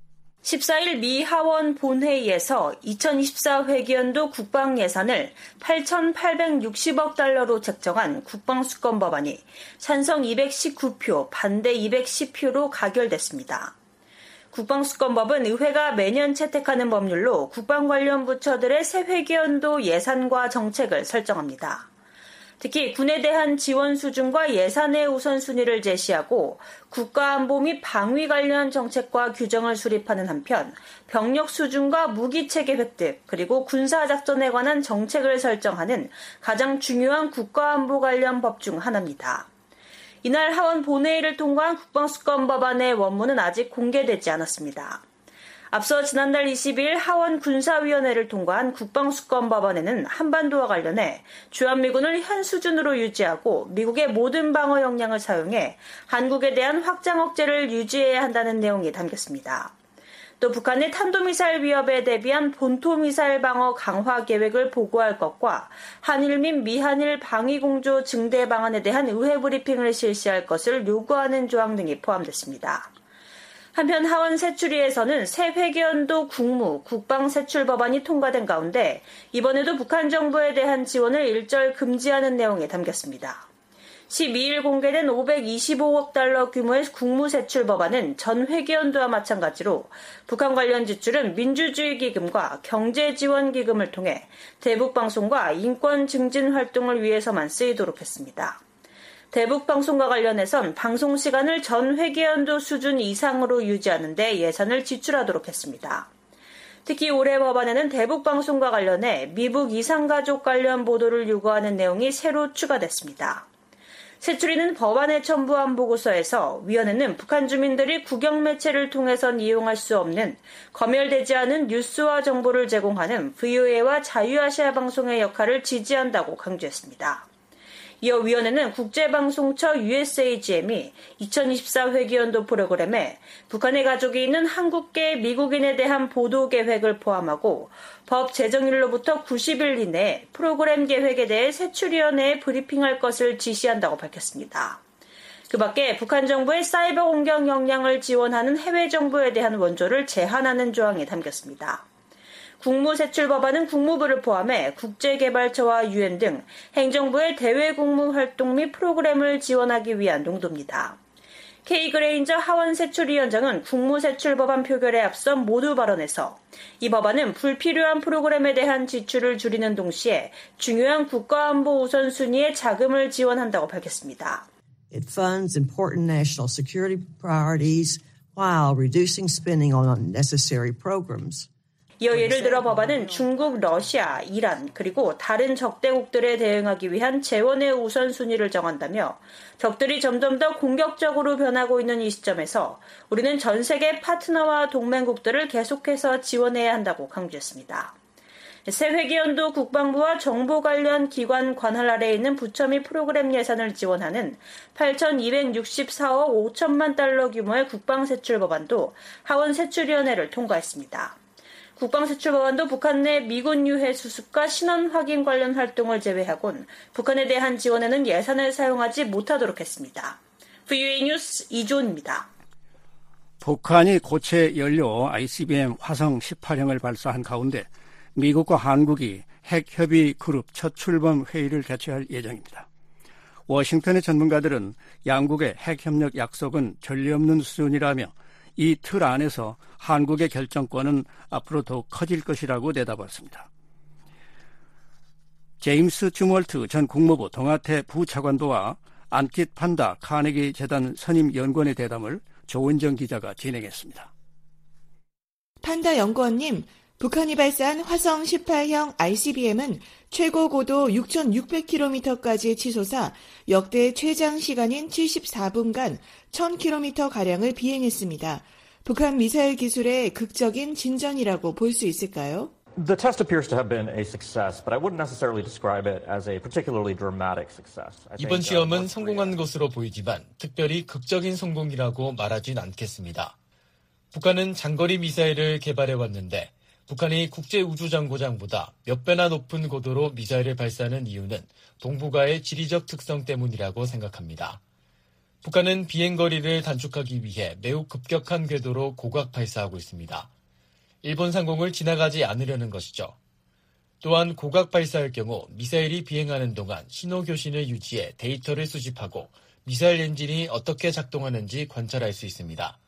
14일 미 하원 본회의에서 2024 회계연도 국방 예산을 8,860억 달러로 책정한 국방수권 법안이 찬성 219표, 반대 210표로 가결됐습니다. 국방수권법은 의회가 매년 채택하는 법률로 국방 관련 부처들의 새 회계연도 예산과 정책을 설정합니다. 특히 군에 대한 지원 수준과 예산의 우선순위를 제시하고 국가안보 및 방위 관련 정책과 규정을 수립하는 한편 병력 수준과 무기체계 획득 그리고 군사작전에 관한 정책을 설정하는 가장 중요한 국가안보 관련 법 중 하나입니다. 이날 하원 본회의를 통과한 국방수권 법안의 원문은 아직 공개되지 않았습니다. 앞서 지난달 20일 하원 군사위원회를 통과한 국방수권 법안에는 한반도와 관련해 주한미군을 현 수준으로 유지하고 미국의 모든 방어 역량을 사용해 한국에 대한 확장 억제를 유지해야 한다는 내용이 담겼습니다. 또 북한의 탄도미사일 위협에 대비한 본토미사일 방어 강화 계획을 보고할 것과 한일 및 미한일 방위공조 증대 방안에 대한 의회 브리핑을 실시할 것을 요구하는 조항 등이 포함됐습니다. 한편 하원 새추리에서는 새 회계연도 국무, 국방 세출 법안이 통과된 가운데 이번에도 북한 정부에 대한 지원을 일절 금지하는 내용이 담겼습니다. 12일 공개된 525억 달러 규모의 국무 세출 법안은 전 회계연도와 마찬가지로 북한 관련 지출은 민주주의 기금과 경제지원 기금을 통해 대북방송과 인권 증진 활동을 위해서만 쓰이도록 했습니다. 대북방송과 관련해선 방송시간을 전 회계연도 수준 이상으로 유지하는 데 예산을 지출하도록 했습니다. 특히 올해 법안에는 대북방송과 관련해 미북 이산가족 관련 보도를 요구하는 내용이 새로 추가됐습니다. 새추리는 법안에 첨부한 보고서에서 위원회는 북한 주민들이 국영매체를 통해선 이용할 수 없는 검열되지 않은 뉴스와 정보를 제공하는 VOA와 자유아시아 방송의 역할을 지지한다고 강조했습니다. 이어 위원회는 국제방송처 USAGM이 2024 회계연도 프로그램에 북한의 가족이 있는 한국계 미국인에 대한 보도 계획을 포함하고 법 제정일로부터 90일 이내에 프로그램 계획에 대해 세출위원회에 브리핑할 것을 지시한다고 밝혔습니다. 그 밖에 북한 정부의 사이버 공격 역량을 지원하는 해외 정부에 대한 원조를 제한하는 조항이 담겼습니다. 국무세출법안은 국무부를 포함해 국제개발처와 유엔 등 행정부의 대외국무 활동 및 프로그램을 지원하기 위한 용도입니다. K 그레인저 하원 세출위원장은 국무세출법안 표결에 앞서 모두 발언에서 이 법안은 불필요한 프로그램에 대한 지출을 줄이는 동시에 중요한 국가안보 우선순위에 자금을 지원한다고 밝혔습니다. It funds important national security priorities while reducing spending on unnecessary programs. 이어 예를 들어 법안은 중국, 러시아, 이란 그리고 다른 적대국들에 대응하기 위한 재원의 우선순위를 정한다며 적들이 점점 더 공격적으로 변하고 있는 이 시점에서 우리는 전 세계 파트너와 동맹국들을 계속해서 지원해야 한다고 강조했습니다. 새 회기연도 국방부와 정보 관련 기관 관할 아래에 있는 부처 및 프로그램 예산을 지원하는 8,264억 5천만 달러 규모의 국방세출 법안도 하원 세출위원회를 통과했습니다. 국방세출 법안도 북한 내 미군 유해 수습과 신원 확인 관련 활동을 제외하곤 북한에 대한 지원에는 예산을 사용하지 못하도록 했습니다. VOA 뉴스 이조은입니다. 북한이 고체 연료 ICBM 화성 18형을 발사한 가운데 미국과 한국이 핵협의 그룹 첫 출범 회의를 개최할 예정입니다. 워싱턴의 전문가들은 양국의 핵협력 약속은 전례 없는 수준이라며 이 틀 안에서 한국의 결정권은 앞으로 더 커질 것이라고 내다봤습니다. 제임스 주멀트 전 국무부 동아태 부차관보와 안킷 판다 카네기 재단 선임 연구원의 대담을 조은정 기자가 진행했습니다. 판다 연구원님, 북한이 발사한 화성 18형 ICBM은 최고 고도 6,600km까지 치솟아 역대 최장 시간인 74분간 1,000km가량을 비행했습니다. 북한 미사일 기술의 극적인 진전이라고 볼 수 있을까요? The test appears to have been a success, but I wouldn't necessarily describe it as a particularly dramatic success. 이번 시험은 성공한 것으로 보이지만 특별히 극적인 성공이라고 말하진 않겠습니다. 북한은 장거리 미사일을 개발해왔는데 북한이 국제우주정거장보다 몇 배나 높은 고도로 미사일을 발사하는 이유는 동북아의 지리적 특성 때문이라고 생각합니다. 북한은 비행거리를 단축하기 위해 매우 급격한 궤도로 고각 발사하고 있습니다. 일본 상공을 지나가지 않으려는 것이죠. 또한 고각 발사할 경우 미사일이 비행하는 동안 신호 교신을 유지해 데이터를 수집하고 미사일 엔진이 어떻게 작동하는지 관찰할 수 있습니다.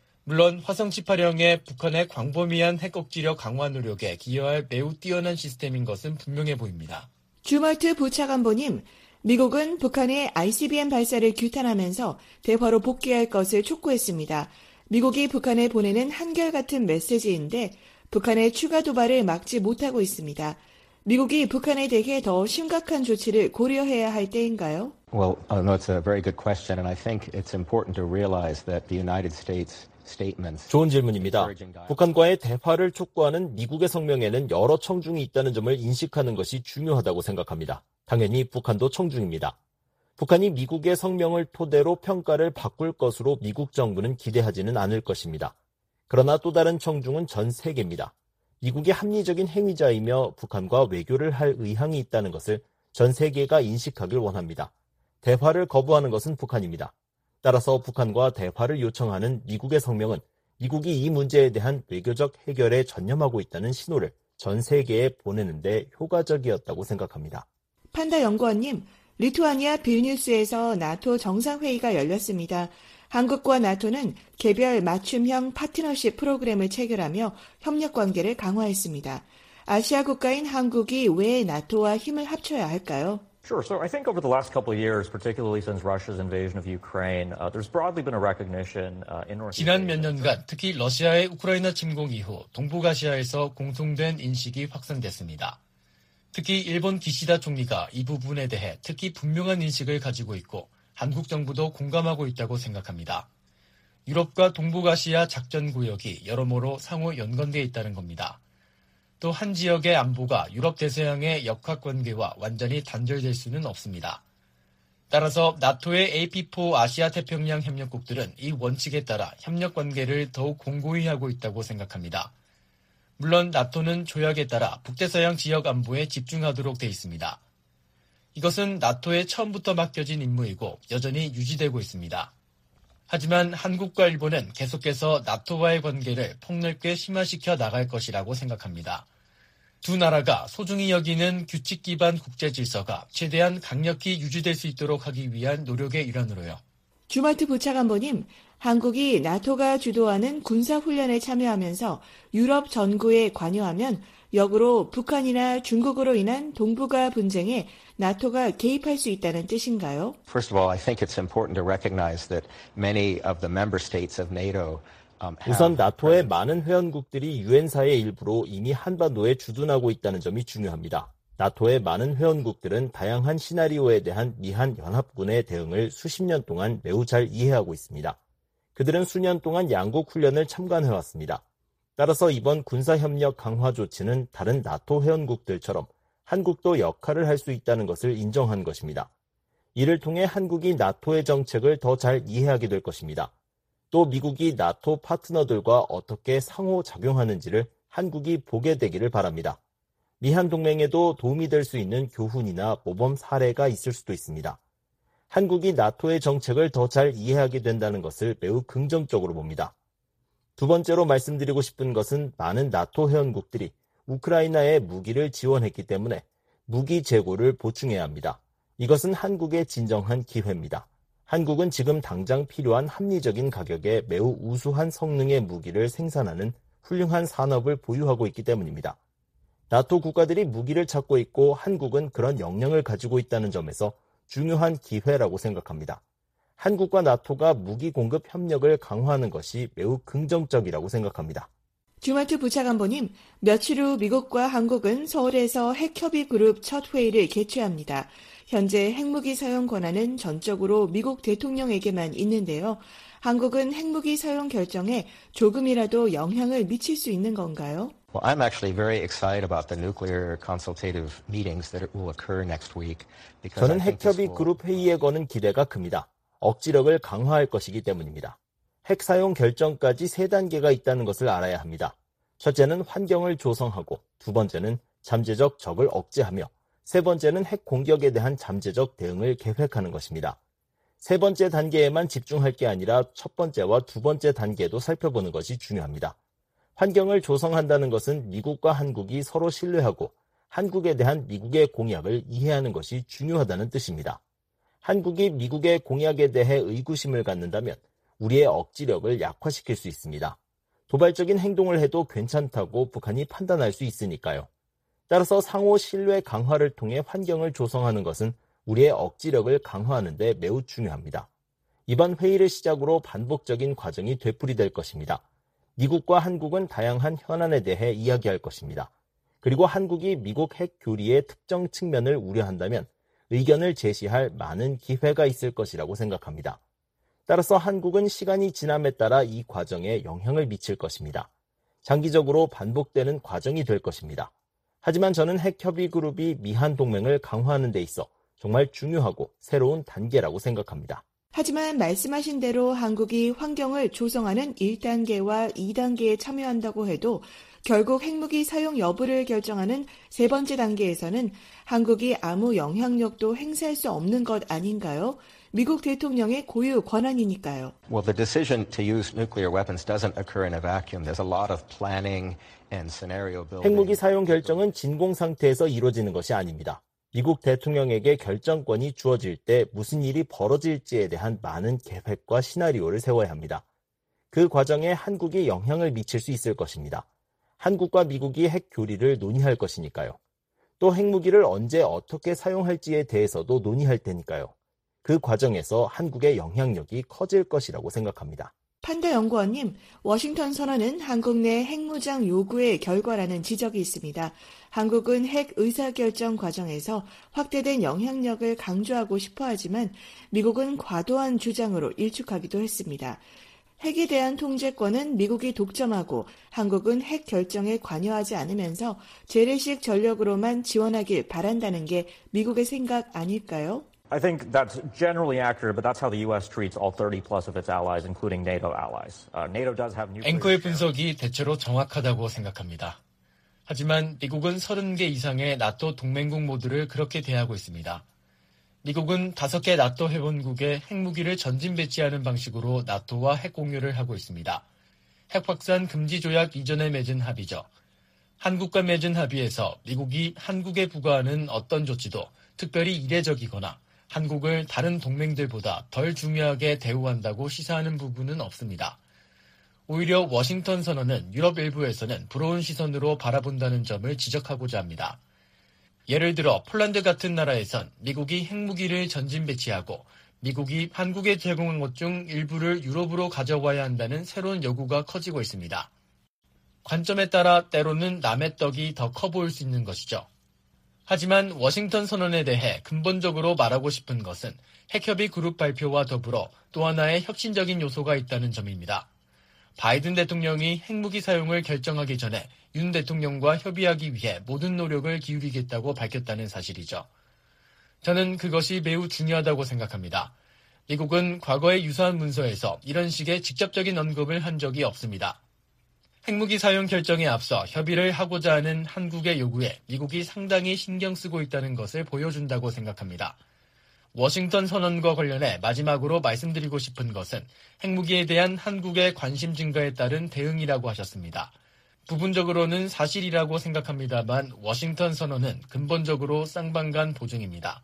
물론 화성 18형의 북한의 광범위한 핵 억지력 강화 노력에 기여할 매우 뛰어난 시스템인 것은 분명해 보입니다. 주멀트 부차관보님, 미국은 북한의 ICBM 발사를 규탄하면서 대화로 복귀할 것을 촉구했습니다. 미국이 북한에 보내는 한결같은 메시지인데 북한의 추가 도발을 막지 못하고 있습니다. 미국이 북한에 대해 더 심각한 조치를 고려해야 할 때인가요? Well, no, it's a very good question, and I think it's important to realize that the United States 좋은 질문입니다. 북한과의 대화를 촉구하는 미국의 성명에는 여러 청중이 있다는 점을 인식하는 것이 중요하다고 생각합니다. 당연히 북한도 청중입니다. 북한이 미국의 성명을 토대로 평가를 바꿀 것으로 미국 정부는 기대하지는 않을 것입니다. 그러나 또 다른 청중은 전 세계입니다. 미국이 합리적인 행위자이며 북한과 외교를 할 의향이 있다는 것을 전 세계가 인식하길 원합니다. 대화를 거부하는 것은 북한입니다. 따라서 북한과 대화를 요청하는 미국의 성명은 미국이 이 문제에 대한 외교적 해결에 전념하고 있다는 신호를 전 세계에 보내는 데 효과적이었다고 생각합니다. 판다 연구원님, 리투아니아 빌뉴스에서 나토 정상회의가 열렸습니다. 한국과 나토는 개별 맞춤형 파트너십 프로그램을 체결하며 협력 관계를 강화했습니다. 아시아 국가인 한국이 왜 나토와 힘을 합쳐야 할까요? Sure. So I think over the last couple of years, particularly since Russia's invasion of Ukraine, there's broadly been a recognition in North 지난 몇 년간 특히 러시아의 우크라이나 침공 이후 동북아시아에서 공통된 인식이 확산됐습니다. 특히 일본 기시다 총리가 이 부분에 대해 특히 분명한 인식을 가지고 있고 한국 정부도 공감하고 있다고 생각합니다. 유럽과 동북아시아 작전 구역이 여러모로 상호 연관되어 있다는 겁니다. 또 한 지역의 안보가 유럽 대서양의 역학관계와 완전히 단절될 수는 없습니다. 따라서 나토의 AP4 아시아 태평양 협력국들은 이 원칙에 따라 협력관계를 더욱 공고히 하고 있다고 생각합니다. 물론 나토는 조약에 따라 북대서양 지역 안보에 집중하도록 돼 있습니다. 이것은 나토에 처음부터 맡겨진 임무이고 여전히 유지되고 있습니다. 하지만 한국과 일본은 계속해서 나토와의 관계를 폭넓게 심화시켜 나갈 것이라고 생각합니다. 두 나라가 소중히 여기는 규칙 기반 국제 질서가 최대한 강력히 유지될 수 있도록 하기 위한 노력의 일환으로요. 주멀트 부차관보님, 한국이 나토가 주도하는 군사훈련에 참여하면서 유럽 전구에 관여하면 역으로 북한이나 중국으로 인한 동북아 분쟁에 나토가 개입할 수 있다는 뜻인가요? First of all, I think it's important to recognize that many of the member states of NATO 우선 나토의 많은 회원국들이 유엔사의 일부로 이미 한반도에 주둔하고 있다는 점이 중요합니다. 나토의 많은 회원국들은 다양한 시나리오에 대한 미한 연합군의 대응을 수십 년 동안 매우 잘 이해하고 있습니다. 그들은 수년 동안 양국 훈련을 참관해왔습니다. 따라서 이번 군사협력 강화 조치는 다른 나토 회원국들처럼 한국도 역할을 할 수 있다는 것을 인정한 것입니다. 이를 통해 한국이 나토의 정책을 더 잘 이해하게 될 것입니다. 또 미국이 나토 파트너들과 어떻게 상호작용하는지를 한국이 보게 되기를 바랍니다. 미한 동맹에도 도움이 될 수 있는 교훈이나 모범 사례가 있을 수도 있습니다. 한국이 나토의 정책을 더 잘 이해하게 된다는 것을 매우 긍정적으로 봅니다. 두 번째로 말씀드리고 싶은 것은 많은 나토 회원국들이 우크라이나에 무기를 지원했기 때문에 무기 재고를 보충해야 합니다. 이것은 한국의 진정한 기회입니다. 한국은 지금 당장 필요한 합리적인 가격에 매우 우수한 성능의 무기를 생산하는 훌륭한 산업을 보유하고 있기 때문입니다. 나토 국가들이 무기를 찾고 있고 한국은 그런 역량을 가지고 있다는 점에서 중요한 기회라고 생각합니다. 한국과 나토가 무기 공급 협력을 강화하는 것이 매우 긍정적이라고 생각합니다. 주마트 부차관보님, 며칠 후 미국과 한국은 서울에서 핵협의 그룹 첫 회의를 개최합니다. 현재 핵무기 사용 권한은 전적으로 미국 대통령에게만 있는데요. 한국은 핵무기 사용 결정에 조금이라도 영향을 미칠 수 있는 건가요? Well, I'm actually very excited about the nuclear consultative meetings that will occur next week. 저는 핵협의 그룹 회의에 거는 기대가 큽니다. 억지력을 강화할 것이기 때문입니다. 핵 사용 결정까지 3단계가 있다는 것을 알아야 합니다. 첫째는 환경을 조성하고, 두 번째는 잠재적 적을 억제하며, 세 번째는 핵 공격에 대한 잠재적 대응을 계획하는 것입니다. 세 번째 단계에만 집중할 게 아니라 첫 번째와 두 번째 단계도 살펴보는 것이 중요합니다. 환경을 조성한다는 것은 미국과 한국이 서로 신뢰하고 한국에 대한 미국의 공약을 이해하는 것이 중요하다는 뜻입니다. 한국이 미국의 공약에 대해 의구심을 갖는다면 우리의 억지력을 약화시킬 수 있습니다. 도발적인 행동을 해도 괜찮다고 북한이 판단할 수 있으니까요. 따라서 상호 신뢰 강화를 통해 환경을 조성하는 것은 우리의 억지력을 강화하는 데 매우 중요합니다. 이번 회의를 시작으로 반복적인 과정이 되풀이될 것입니다. 미국과 한국은 다양한 현안에 대해 이야기할 것입니다. 그리고 한국이 미국 핵 교리의 특정 측면을 우려한다면 의견을 제시할 많은 기회가 있을 것이라고 생각합니다. 따라서 한국은 시간이 지남에 따라 이 과정에 영향을 미칠 것입니다. 장기적으로 반복되는 과정이 될 것입니다. 하지만 저는 핵협의 그룹이 미한 동맹을 강화하는 데 있어 정말 중요하고 새로운 단계라고 생각합니다. 하지만 말씀하신 대로 한국이 환경을 조성하는 1단계와 2단계에 참여한다고 해도 결국 핵무기 사용 여부를 결정하는 세 번째 단계에서는 한국이 아무 영향력도 행사할 수 없는 것 아닌가요? 미국 대통령의 고유 권한이니까요. Well, the decision to use nuclear weapons doesn't occur in a vacuum. There's a lot of planning and scenario building. 핵무기 사용 결정은 진공 상태에서 이루어지는 것이 아닙니다. 미국 대통령에게 결정권이 주어질 때 무슨 일이 벌어질지에 대한 많은 계획과 시나리오를 세워야 합니다. 그 과정에 한국이 영향을 미칠 수 있을 것입니다. 한국과 미국이 핵 교리를 논의할 것이니까요. 또 핵무기를 언제 어떻게 사용할지에 대해서도 논의할 테니까요. 그 과정에서 한국의 영향력이 커질 것이라고 생각합니다. 판다 연구원님, 워싱턴 선언은 한국 내 핵무장 요구의 결과라는 지적이 있습니다. 한국은 핵 의사결정 과정에서 확대된 영향력을 강조하고 싶어 하지만 미국은 과도한 주장으로 일축하기도 했습니다. 핵에 대한 통제권은 미국이 독점하고 한국은 핵 결정에 관여하지 않으면서 재래식 전력으로만 지원하길 바란다는 게 미국의 생각 아닐까요? I think that's generally accurate, but that's how the U.S. treats all 30 plus of its allies, including NATO allies. NATO does have nuclear. 앵커의 분석이 대체로 정확하다고 생각합니다. 하지만 미국은 30개 이상의 나토 동맹국 모두를 그렇게 대하고 있습니다. 미국은 5개 나토 회원국에 핵무기를 전진 배치하는 방식으로 나토와 핵 공유를 하고 있습니다. 핵 확산 금지 조약 이전에 맺은 합의죠. 한국과 맺은 합의에서 미국이 한국에 부과하는 어떤 조치도 특별히 이례적이거나 한국을 다른 동맹들보다 덜 중요하게 대우한다고 시사하는 부분은 없습니다. 오히려 워싱턴 선언은 유럽 일부에서는 부러운 시선으로 바라본다는 점을 지적하고자 합니다. 예를 들어 폴란드 같은 나라에선 미국이 핵무기를 전진 배치하고 미국이 한국에 제공한 것 중 일부를 유럽으로 가져와야 한다는 새로운 요구가 커지고 있습니다. 관점에 따라 때로는 남의 떡이 더 커 보일 수 있는 것이죠. 하지만 워싱턴 선언에 대해 근본적으로 말하고 싶은 것은 핵협의 그룹 발표와 더불어 또 하나의 혁신적인 요소가 있다는 점입니다. 바이든 대통령이 핵무기 사용을 결정하기 전에 윤 대통령과 협의하기 위해 모든 노력을 기울이겠다고 밝혔다는 사실이죠. 저는 그것이 매우 중요하다고 생각합니다. 미국은 과거의 유사한 문서에서 이런 식의 직접적인 언급을 한 적이 없습니다. 핵무기 사용 결정에 앞서 협의를 하고자 하는 한국의 요구에 미국이 상당히 신경 쓰고 있다는 것을 보여준다고 생각합니다. 워싱턴 선언과 관련해 마지막으로 말씀드리고 싶은 것은 핵무기에 대한 한국의 관심 증가에 따른 대응이라고 하셨습니다. 부분적으로는 사실이라고 생각합니다만 워싱턴 선언은 근본적으로 쌍방간 보증입니다.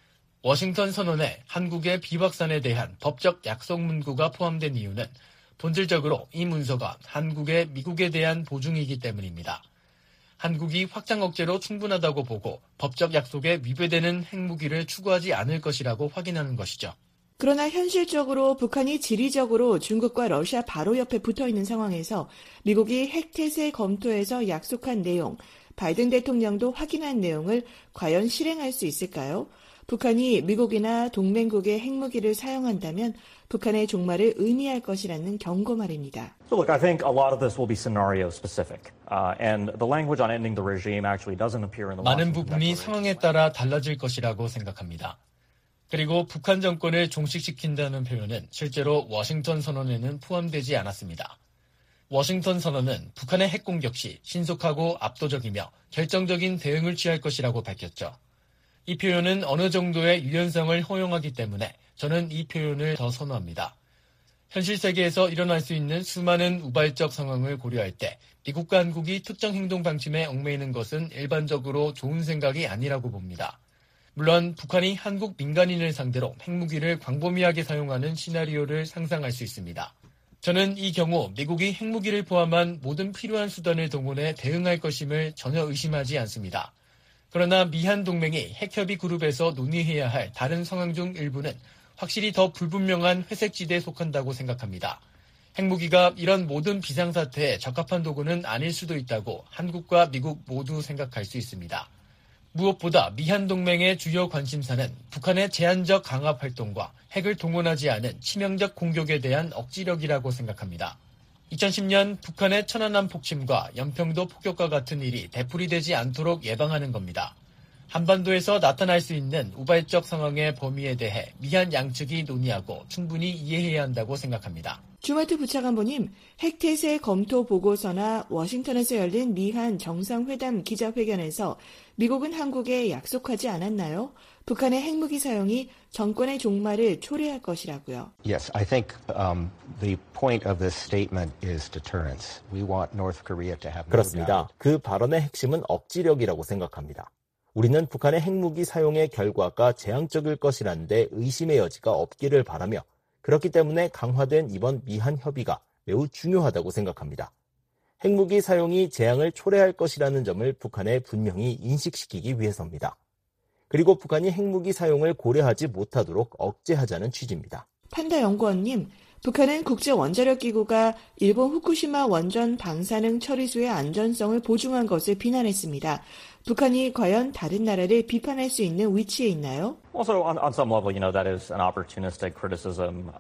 워싱턴 선언에 한국의 비확산에 대한 법적 약속 문구가 포함된 이유는 본질적으로 이 문서가 한국의 미국에 대한 보증이기 때문입니다. 한국이 확장 억제로 충분하다고 보고 법적 약속에 위배되는 핵무기를 추구하지 않을 것이라고 확인하는 것이죠. 그러나 현실적으로 북한이 지리적으로 중국과 러시아 바로 옆에 붙어있는 상황에서 미국이 핵태세 검토에서 약속한 내용, 바이든 대통령도 확인한 내용을 과연 실행할 수 있을까요? 북한이 미국이나 동맹국의 핵무기를 사용한다면 북한의 종말을 의미할 것이라는 경고 말입니다. So look, I think a lot of this will be scenario specific, and the language on ending the regime actually doesn't appear in the. 많은 부분이 상황에 따라 달라질 것이라고 생각합니다. 그리고 북한 정권을 종식시킨다는 표현은 실제로 워싱턴 선언에는 포함되지 않았습니다. 워싱턴 선언은 북한의 핵공격 시 신속하고 압도적이며 결정적인 대응을 취할 것이라고 밝혔죠. 이 표현은 어느 정도의 유연성을 허용하기 때문에 저는 이 표현을 더 선호합니다. 현실 세계에서 일어날 수 있는 수많은 우발적 상황을 고려할 때 미국과 한국이 특정 행동 방침에 얽매이는 것은 일반적으로 좋은 생각이 아니라고 봅니다. 물론 북한이 한국 민간인을 상대로 핵무기를 광범위하게 사용하는 시나리오를 상상할 수 있습니다. 저는 이 경우 미국이 핵무기를 포함한 모든 필요한 수단을 동원해 대응할 것임을 전혀 의심하지 않습니다. 그러나 미한 동맹이 핵협의 그룹에서 논의해야 할 다른 상황 중 일부는 확실히 더 불분명한 회색지대에 속한다고 생각합니다. 핵무기가 이런 모든 비상사태에 적합한 도구는 아닐 수도 있다고 한국과 미국 모두 생각할 수 있습니다. 무엇보다 미한 동맹의 주요 관심사는 북한의 제한적 강압 활동과 핵을 동원하지 않은 치명적 공격에 대한 억지력이라고 생각합니다. 2010년 북한의 천안함 폭침과 연평도 폭격과 같은 일이 되풀이되지 않도록 예방하는 겁니다. 한반도에서 나타날 수 있는 우발적 상황의 범위에 대해 미한 양측이 논의하고 충분히 이해해야 한다고 생각합니다. 주마트 부차관보님, 핵태세 검토 보고서나 워싱턴에서 열린 미한 정상회담 기자회견에서 미국은 한국에 약속하지 않았나요? 북한의 핵무기 사용이 정권의 종말을 초래할 것이라고요. Yes, I think the point of this statement is deterrence. We want North Korea to have no 그렇습니다. doubt. 그 발언의 핵심은 억지력이라고 생각합니다. 우리는 북한의 핵무기 사용의 결과가 재앙적일 것이라는 데 의심의 여지가 없기를 바라며 그렇기 때문에 강화된 이번 미한 협의가 매우 중요하다고 생각합니다. 핵무기 사용이 재앙을 초래할 것이라는 점을 북한에 분명히 인식시키기 위해서입니다. 그리고 북한이 핵무기 사용을 고려하지 못하도록 억제하자는 취지입니다. 판다 연구원님, 북한은 국제원자력기구가 일본 후쿠시마 원전 방사능 처리소의 안전성을 보증한 것을 비난했습니다. 북한이 과연 다른 나라를 비판할 수 있는 위치에 있나요? Also, on some level, that is an opportunistic criticism.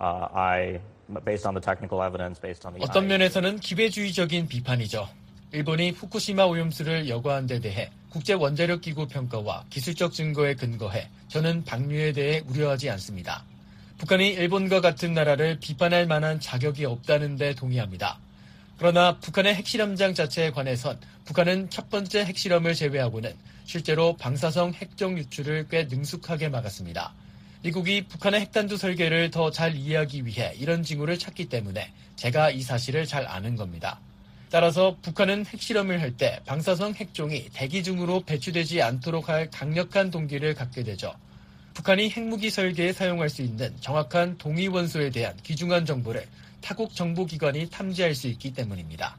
Based on the technical evidence, based on the. 어떤 면에서는 기회주의적인 비판이죠. 일본이 후쿠시마 오염수를 여과한 데 대해 국제원자력기구 평가와 기술적 증거에 근거해 저는 방류에 대해 우려하지 않습니다. 북한이 일본과 같은 나라를 비판할 만한 자격이 없다는 데 동의합니다. 그러나 북한의 핵실험장 자체에 관해선 북한은 첫 번째 핵실험을 제외하고는 실제로 방사성 핵종 유출을 꽤 능숙하게 막았습니다. 미국이 북한의 핵단두 설계를 더 잘 이해하기 위해 이런 징후를 찾기 때문에 제가 이 사실을 잘 아는 겁니다. 따라서 북한은 핵실험을 할 때 방사성 핵종이 대기 중으로 배출되지 않도록 할 강력한 동기를 갖게 되죠. 북한이 핵무기 설계에 사용할 수 있는 정확한 동위 원소에 대한 귀중한 정보를 타국 정보기관이 탐지할 수 있기 때문입니다.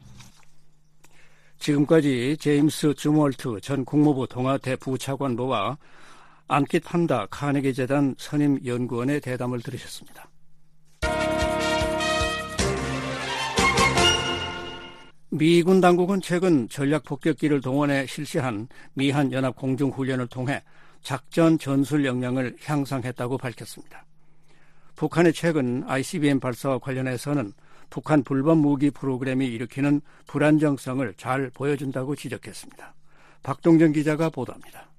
지금까지 제임스 주몰트 전 국무부 동아대 부차관보와 안킷 판다 카네기 재단 선임 연구원의 대담을 들으셨습니다. 미군 당국은 최근 전략폭격기를 동원해 실시한 미한 연합 공중훈련을 통해 작전 전술 역량을 향상했다고 밝혔습니다. 북한의 최근 ICBM 발사와 관련해서는 북한 불법 무기 프로그램이 일으키는 불안정성을 잘 보여준다고 지적했습니다. 박동정 기자가 보도합니다.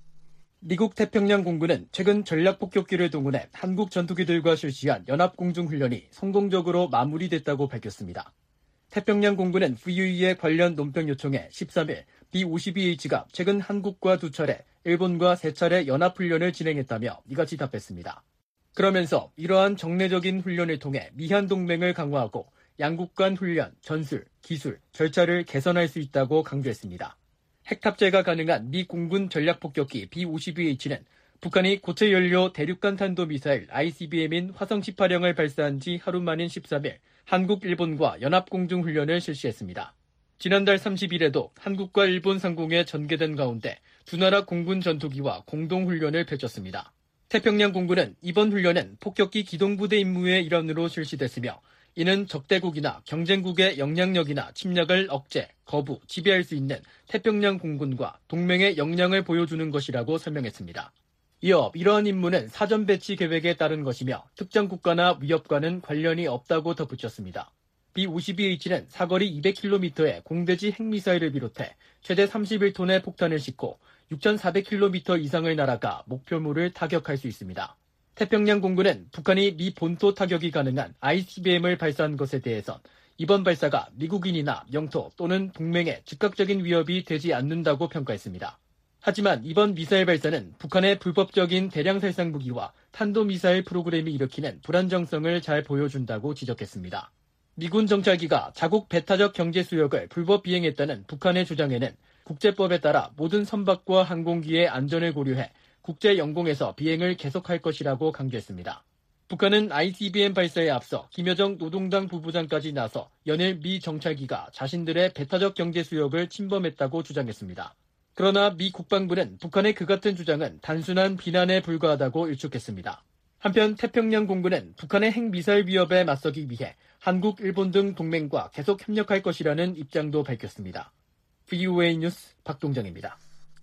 미국 태평양 공군은 최근 전략폭격기를 동원해 한국 전투기들과 실시한 연합공중훈련이 성공적으로 마무리됐다고 밝혔습니다. 태평양 공군은 VUE의 관련 논평 요청에 13일 B-52H가 최근 한국과 2차례, 일본과 3차례 연합훈련을 진행했다며 이같이 답했습니다. 그러면서 이러한 정례적인 훈련을 통해 미한 동맹을 강화하고 양국 간 훈련, 전술, 기술, 절차를 개선할 수 있다고 강조했습니다. 핵탑재가 가능한 미 공군 전략폭격기 B-52H는 북한이 고체 연료 대륙간 탄도미사일 ICBM인 화성 18형을 발사한 지 하루 만인 13일 한국, 일본과 연합공중훈련을 실시했습니다. 지난달 30일에도 한국과 일본 상공에 전개된 가운데 두 나라 공군 전투기와 공동훈련을 펼쳤습니다. 태평양 공군은 이번 훈련은 폭격기 기동부대 임무의 일환으로 실시됐으며 이는 적대국이나 경쟁국의 영향력이나 침략을 억제, 거부, 지배할 수 있는 태평양 공군과 동맹의 역량을 보여주는 것이라고 설명했습니다. 이어 이러한 임무는 사전 배치 계획에 따른 것이며 특정 국가나 위협과는 관련이 없다고 덧붙였습니다. B-52H는 사거리 200km의 공대지 핵미사일을 비롯해 최대 31톤의 폭탄을 싣고 6,400km 이상을 날아가 목표물을 타격할 수 있습니다. 태평양 공군은 북한이 미 본토 타격이 가능한 ICBM을 발사한 것에 대해선 이번 발사가 미국인이나 영토 또는 동맹에 즉각적인 위협이 되지 않는다고 평가했습니다. 하지만 이번 미사일 발사는 북한의 불법적인 대량 살상 무기와 탄도미사일 프로그램이 일으키는 불안정성을 잘 보여준다고 지적했습니다. 미군 정찰기가 자국 배타적 경제 수역을 불법 비행했다는 북한의 주장에는 국제법에 따라 모든 선박과 항공기의 안전을 고려해 국제 영공에서 비행을 계속할 것이라고 강조했습니다. 북한은 ICBM 발사에 앞서 김여정 노동당 부부장까지 나서 연일 미 정찰기가 자신들의 배타적 경제 수역을 침범했다고 주장했습니다. 그러나 미 국방부는 북한의 그 같은 주장은 단순한 비난에 불과하다고 일축했습니다. 한편 태평양 공군은 북한의 핵미사일 위협에 맞서기 위해 한국, 일본 등 동맹과 계속 협력할 것이라는 입장도 밝혔습니다. VOA 뉴스 박동정입니다.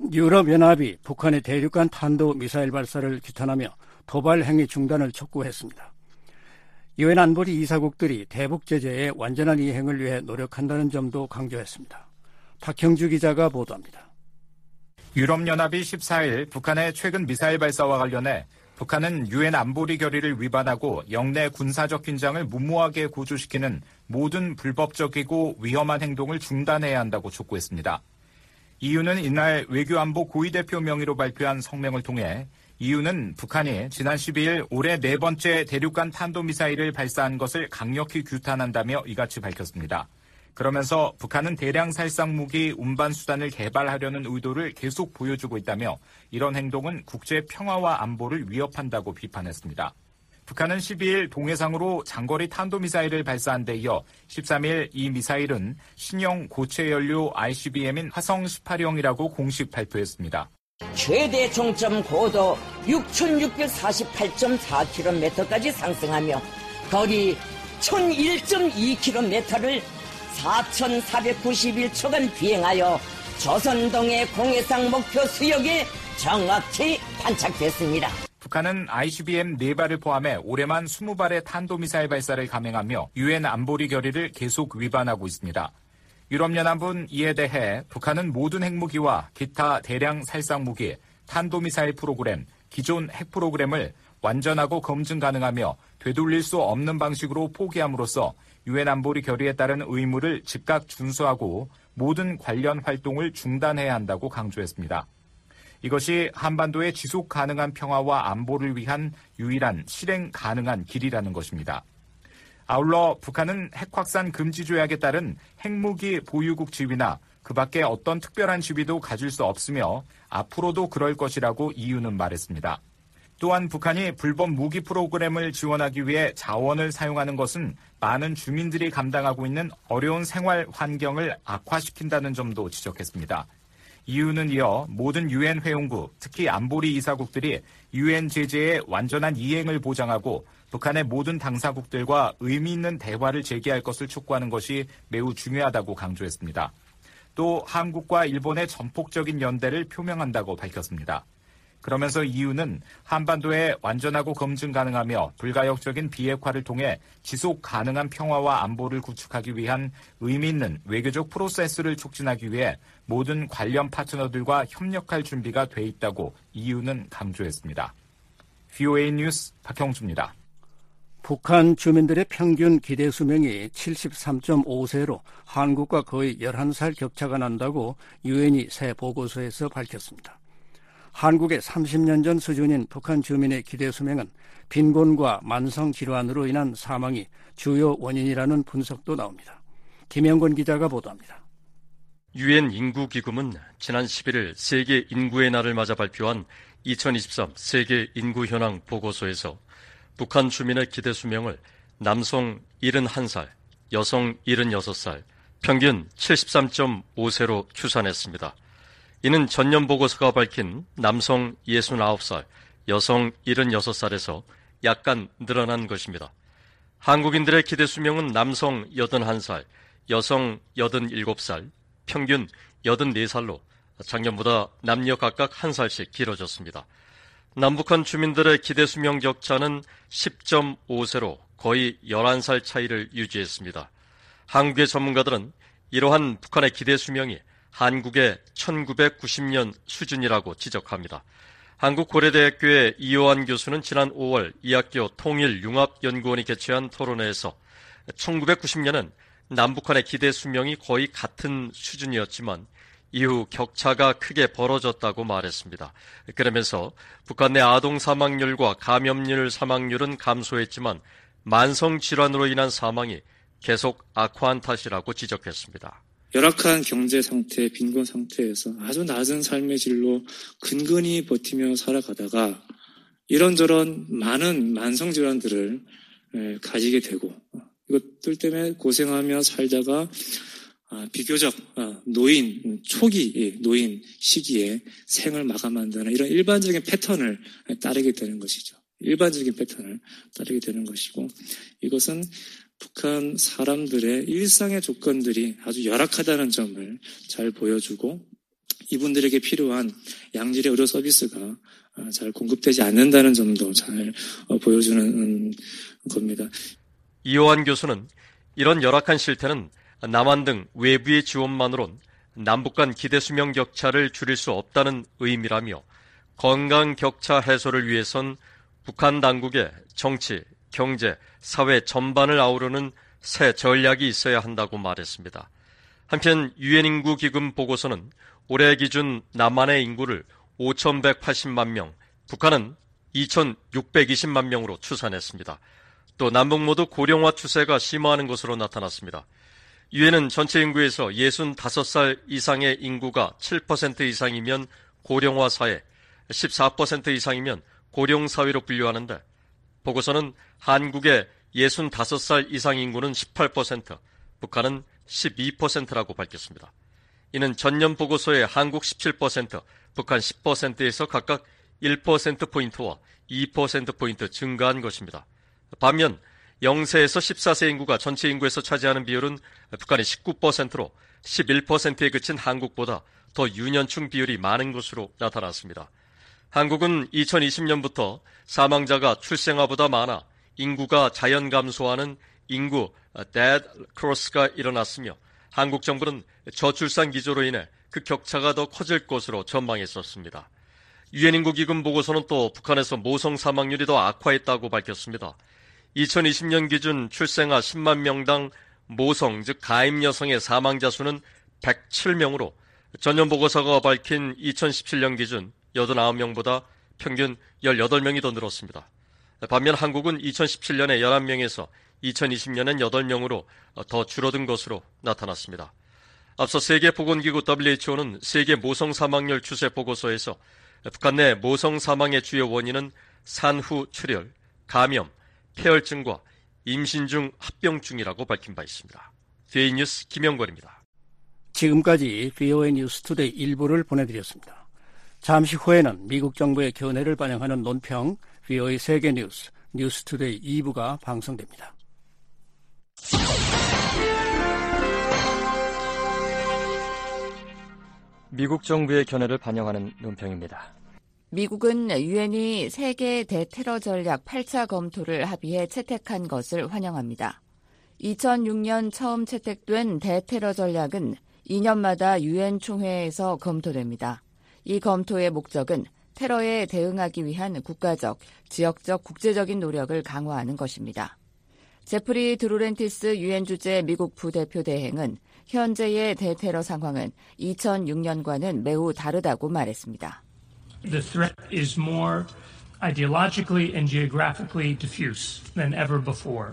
유럽연합이 북한의 대륙간 탄도미사일 발사를 규탄하며 도발 행위 중단을 촉구했습니다. 유엔 안보리 이사국들이 대북 제재의 완전한 이행을 위해 노력한다는 점도 강조했습니다. 박형주 기자가 보도합니다. 유럽연합이 14일 북한의 최근 미사일 발사와 관련해 북한은 유엔 안보리 결의를 위반하고 영내 군사적 긴장을 무모하게 고조시키는 모든 불법적이고 위험한 행동을 중단해야 한다고 촉구했습니다. EU는 이날 외교안보 고위대표 명의로 발표한 성명을 통해 EU는 북한이 지난 12일 올해 4번째 대륙간 탄도미사일을 발사한 것을 강력히 규탄한다며 이같이 밝혔습니다. 그러면서 북한은 대량 살상 무기 운반 수단을 개발하려는 의도를 계속 보여주고 있다며 이런 행동은 국제 평화와 안보를 위협한다고 비판했습니다. 북한은 12일 동해상으로 장거리 탄도미사일을 발사한 데 이어 13일 이 미사일은 신형 고체 연료 ICBM인 화성 18형이라고 공식 발표했습니다. 최대 종점 고도 6,648.4km까지 상승하며 거리 1,001.2km를 4,491초간 비행하여 조선동해 공해상 목표 수역에 정확히 탄착됐습니다. 북한은 ICBM 4발을 포함해 올해만 20발의 탄도미사일 발사를 감행하며 유엔 안보리 결의를 계속 위반하고 있습니다. 유럽연합은 이에 대해 북한은 모든 핵무기와 기타 대량 살상무기, 탄도미사일 프로그램, 기존 핵 프로그램을 완전하고 검증 가능하며 되돌릴 수 없는 방식으로 포기함으로써 유엔 안보리 결의에 따른 의무를 즉각 준수하고 모든 관련 활동을 중단해야 한다고 강조했습니다. 이것이 한반도의 지속 가능한 평화와 안보를 위한 유일한 실행 가능한 길이라는 것입니다. 아울러 북한은 핵 확산 금지 조약에 따른 핵무기 보유국 지위나 그 밖에 어떤 특별한 지위도 가질 수 없으며 앞으로도 그럴 것이라고 EU는 말했습니다. 또한 북한이 불법 무기 프로그램을 지원하기 위해 자원을 사용하는 것은 많은 주민들이 감당하고 있는 어려운 생활 환경을 악화시킨다는 점도 지적했습니다. EU는 이어 모든 유엔 회원국, 특히 안보리 이사국들이 유엔 제재의 완전한 이행을 보장하고 북한의 모든 당사국들과 의미 있는 대화를 재개할 것을 촉구하는 것이 매우 중요하다고 강조했습니다. 또 한국과 일본의 전폭적인 연대를 표명한다고 밝혔습니다. 그러면서 EU는 한반도에 완전하고 검증 가능하며 불가역적인 비핵화를 통해 지속 가능한 평화와 안보를 구축하기 위한 의미 있는 외교적 프로세스를 촉진하기 위해 모든 관련 파트너들과 협력할 준비가 돼 있다고 EU는 강조했습니다. VOA 뉴스 박형주입니다. 북한 주민들의 평균 기대 수명이 73.5세로 한국과 거의 11살 격차가 난다고 유엔이 새 보고서에서 밝혔습니다. 한국의 30년 전 수준인 북한 주민의 기대 수명은 빈곤과 만성 질환으로 인한 사망이 주요 원인이라는 분석도 나옵니다. 김영권 기자가 보도합니다. 유엔 인구기금은 지난 11일 세계 인구의 날을 맞아 발표한 2023 세계 인구 현황 보고서에서 북한 주민의 기대 수명을 남성 71살, 여성 76살, 평균 73.5세로 추산했습니다. 이는 전년 보고서가 밝힌 남성 69살, 여성 76살에서 약간 늘어난 것입니다. 한국인들의 기대 수명은 남성 81살, 여성 87살, 평균 84살로 작년보다 남녀 각각 1살씩 길어졌습니다. 남북한 주민들의 기대 수명 격차는 10.5세로 거의 11살 차이를 유지했습니다. 한국의 전문가들은 이러한 북한의 기대 수명이 한국의 1990년 수준이라고 지적합니다. 한국고려대학교의 이호환 교수는 지난 5월 이 학교 통일융합연구원이 개최한 토론회에서 1990년은 남북한의 기대 수명이 거의 같은 수준이었지만 이후 격차가 크게 벌어졌다고 말했습니다. 그러면서 북한 내 아동 사망률과 감염률 사망률은 감소했지만 만성질환으로 인한 사망이 계속 악화한 탓이라고 지적했습니다. 열악한 경제 상태, 빈곤 상태에서 아주 낮은 삶의 질로 근근히 버티며 살아가다가 이런저런 많은 만성질환들을 가지게 되고 이것들 때문에 고생하며 살다가 비교적 노인, 초기 노인 시기에 생을 마감한다는 이런 일반적인 패턴을 따르게 되는 것이죠. 일반적인 패턴을 따르게 되는 것이고 이것은 북한 사람들의 일상의 조건들이 아주 열악하다는 점을 잘 보여주고 이분들에게 필요한 양질의 의료 서비스가 잘 공급되지 않는다는 점도 잘 보여주는 겁니다. 이호환 교수는 이런 열악한 실태는 남한 등 외부의 지원만으론 남북 간 기대 수명 격차를 줄일 수 없다는 의미라며 건강 격차 해소를 위해선 북한 당국의 정치, 경제, 사회 전반을 아우르는 새 전략이 있어야 한다고 말했습니다. 한편 유엔 인구기금 보고서는 올해 기준 남한의 인구를 5,180만 명, 북한은 2,620만 명으로 추산했습니다. 또 남북 모두 고령화 추세가 심화하는 것으로 나타났습니다. 유엔은 전체 인구에서 65살 이상의 인구가 7% 이상이면 고령화 사회, 14% 이상이면 고령 사회로 분류하는데 보고서는 한국의 65살 이상 인구는 18%, 북한은 12%라고 밝혔습니다. 이는 전년 보고서의 한국 17%, 북한 10%에서 각각 1%포인트와 2%포인트 증가한 것입니다. 반면 0세에서 14세 인구가 전체 인구에서 차지하는 비율은 북한이 19%로 11%에 그친 한국보다 더 유년층 비율이 많은 것으로 나타났습니다. 한국은 2020년부터 사망자가 출생아보다 많아 인구가 자연 감소하는 인구 데드 크로스가 일어났으며 한국 정부는 저출산 기조로 인해 그 격차가 더 커질 것으로 전망했었습니다. 유엔 인구기금 보고서는 또 북한에서 모성 사망률이 더 악화했다고 밝혔습니다. 2020년 기준 출생아 10만 명당 모성, 즉 가임 여성의 사망자 수는 107명으로 전년 보고서가 밝힌 2017년 기준 89명보다 평균 18명이 더 늘었습니다. 반면 한국은 2017년에 11명에서 2020년엔 8명으로 더 줄어든 것으로 나타났습니다. 앞서 세계보건기구 WHO는 세계 모성 사망률 추세 보고서에서 북한 내 모성 사망의 주요 원인은 산후 출혈, 감염, 폐혈증과 임신 중 합병증이라고 밝힌 바 있습니다. VOA 뉴스 김영권입니다. 지금까지 VOA 뉴스 투데이 1부를 보내드렸습니다. 잠시 후에는 미국 정부의 견해를 반영하는 논평 VOA 세계 뉴스 뉴스 투데이 2부가 방송됩니다. 미국 정부의 견해를 반영하는 논평입니다. 미국은 유엔이 세계 대테러 전략 8차 검토를 합의해 채택한 것을 환영합니다. 2006년 처음 채택된 대테러 전략은 2년마다 유엔 총회에서 검토됩니다. 이 검토의 목적은 테러에 대응하기 위한 국가적, 지역적, 국제적인 노력을 강화하는 것입니다. 제프리 드루렌티스 유엔 주재 미국 부대표 대행은 현재의 대테러 상황은 2006년과는 매우 다르다고 말했습니다. The threat is more ideologically and geographically diffuse than ever before.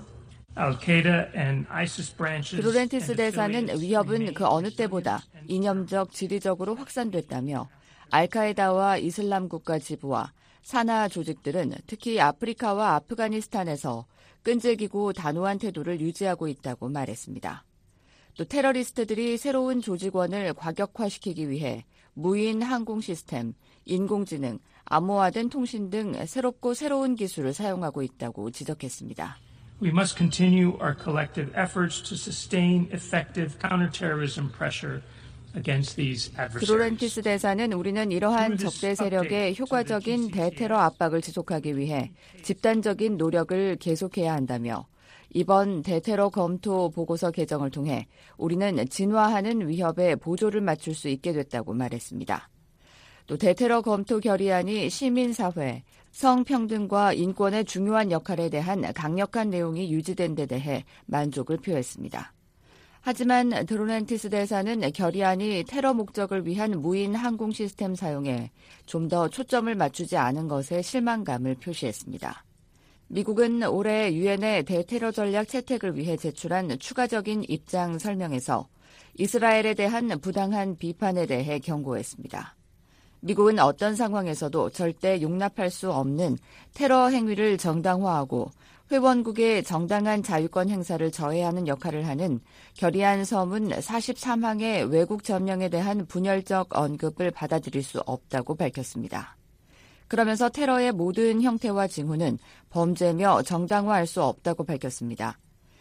드루렌티스 대사는 위협은 그 어느 때보다 이념적, 지리적으로 확산됐다며 알카에다와 이슬람 국가 지부와 산하 조직들은 특히 아프리카와 아프가니스탄에서 끈질기고 단호한 태도를 유지하고 있다고 말했습니다. 또 테러리스트들이 새로운 조직원을 과격화시키기 위해 무인 항공 시스템, 인공지능, 암호화된 통신 등 새롭고 새로운 기술을 사용하고 있다고 지적했습니다. We must continue our collective efforts to sustain effective counterterrorism pressure against these adversaries. 드루렌티스 대사는 우리는 이러한 적대 세력의 효과적인 대테러 압박을 지속하기 위해 집단적인 노력을 계속해야 한다며 이번 대테러 검토 보고서 개정을 통해 우리는 진화하는 위협에 보조를 맞출 수 있게 됐다고 말했습니다. 또 대테러 검토 결의안이 시민사회, 성평등과 인권의 중요한 역할에 대한 강력한 내용이 유지된 데 대해 만족을 표했습니다. 하지만 드루렌티스 대사는 결의안이 테러 목적을 위한 무인 항공 시스템 사용에 좀 더 초점을 맞추지 않은 것에 실망감을 표시했습니다. 미국은 올해 유엔의 대테러 전략 채택을 위해 제출한 추가적인 입장 설명에서 이스라엘에 대한 부당한 비판에 대해 경고했습니다. 미국은 어떤 상황에서도 절대 용납할 수 없는 테러 행위를 정당화하고 회원국의 정당한 자유권 행사를 저해하는 역할을 하는 결의안 서문 43항의 외국 점령에 대한 분열적 언급을 받아들일 수 없다고 밝혔습니다. 그러면서 테러의 모든 형태와 징후는 범죄며 정당화할 수 없다고 밝혔습니다.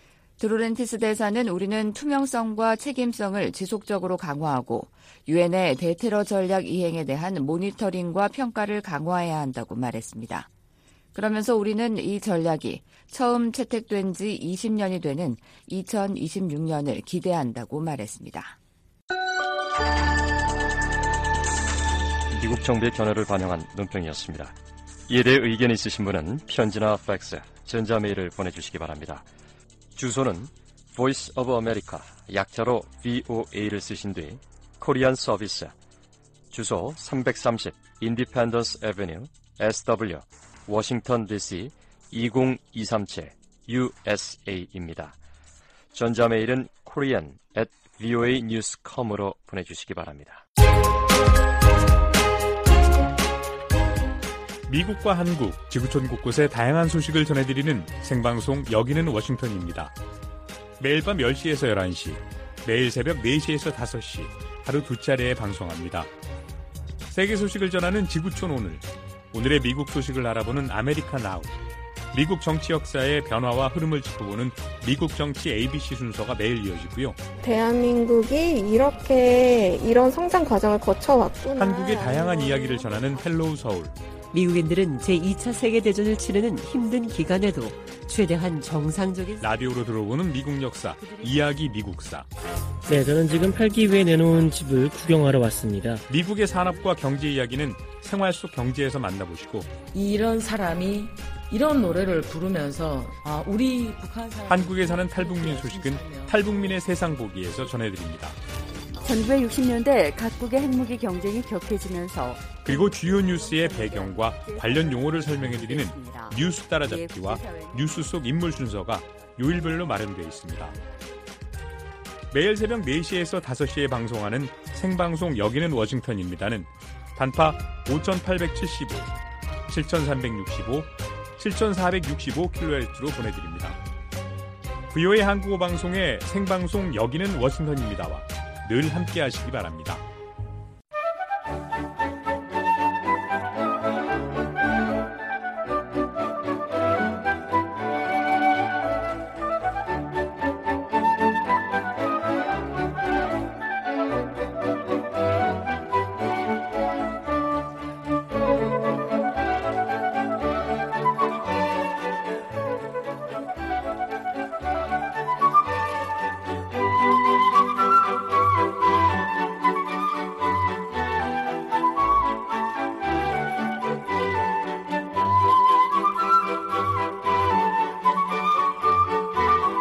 드루렌티스 대사는 우리는 투명성과 책임성을 지속적으로 강화하고 유엔의 대테러 전략 이행에 대한 모니터링과 평가를 강화해야 한다고 말했습니다. 그러면서 우리는 이 전략이 처음 채택된 지 20년이 되는 2026년을 기대한다고 말했습니다. 미국 정부의 견해를 반영한 논평이었습니다. 이에 대해 의견이 있으신 분은 편지나 팩스, 전자메일을 보내주시기 바랍니다. 주소는 Voice of America, 약자로 VOA를 쓰신 뒤 코리안 서비스, 주소 330 Independence Avenue, SW, 워싱턴 DC 20237 USA입니다. 전자메일은 korean@voanews.com으로 보내주시기 바랍니다. 미국과 한국, 지구촌 곳곳의 다양한 소식을 전해드리는 생방송 여기는 워싱턴입니다. 매일 밤 10시에서 11시, 매일 새벽 4시에서 5시, 하루 두 차례에 방송합니다. 세계 소식을 전하는 지구촌 오늘, 오늘의 미국 소식을 알아보는 아메리카 나우, 미국 정치 역사의 변화와 흐름을 짚어보는 미국 정치 ABC 순서가 매일 이어지고요. 대한민국이 이런 성장 과정을 거쳐왔구나. 한국의 다양한 이야기를 전하는 헬로우 서울. 미국인들은 제2차 세계대전을 치르는 힘든 기간에도 최대한 정상적인 라디오로 들어보는 미국 역사, 이야기 미국사. 네, 저는 지금 팔기 위해 내놓은 집을 구경하러 왔습니다. 미국의 산업과 경제 이야기는 생활 속 경제에서 만나보시고 이런 사람이 이런 노래를 부르면서 우리 북한 사람 한국에 사는 탈북민 소식은 탈북민의 세상 보기에서 전해드립니다. 1960년대 각국의 핵무기 경쟁이 격해지면서 그리고 주요 뉴스의 배경과 관련 용어를 설명해드리는 뉴스 따라잡기와 뉴스 속 인물 순서가 요일별로 마련되어 있습니다. 매일 새벽 4시에서 5시에 방송하는 생방송 여기는 워싱턴입니다는 단파 5875, 7365, 7465kHz로 보내드립니다. VOA 한국어 방송의 생방송 여기는 워싱턴입니다와 늘 함께 하시기 바랍니다.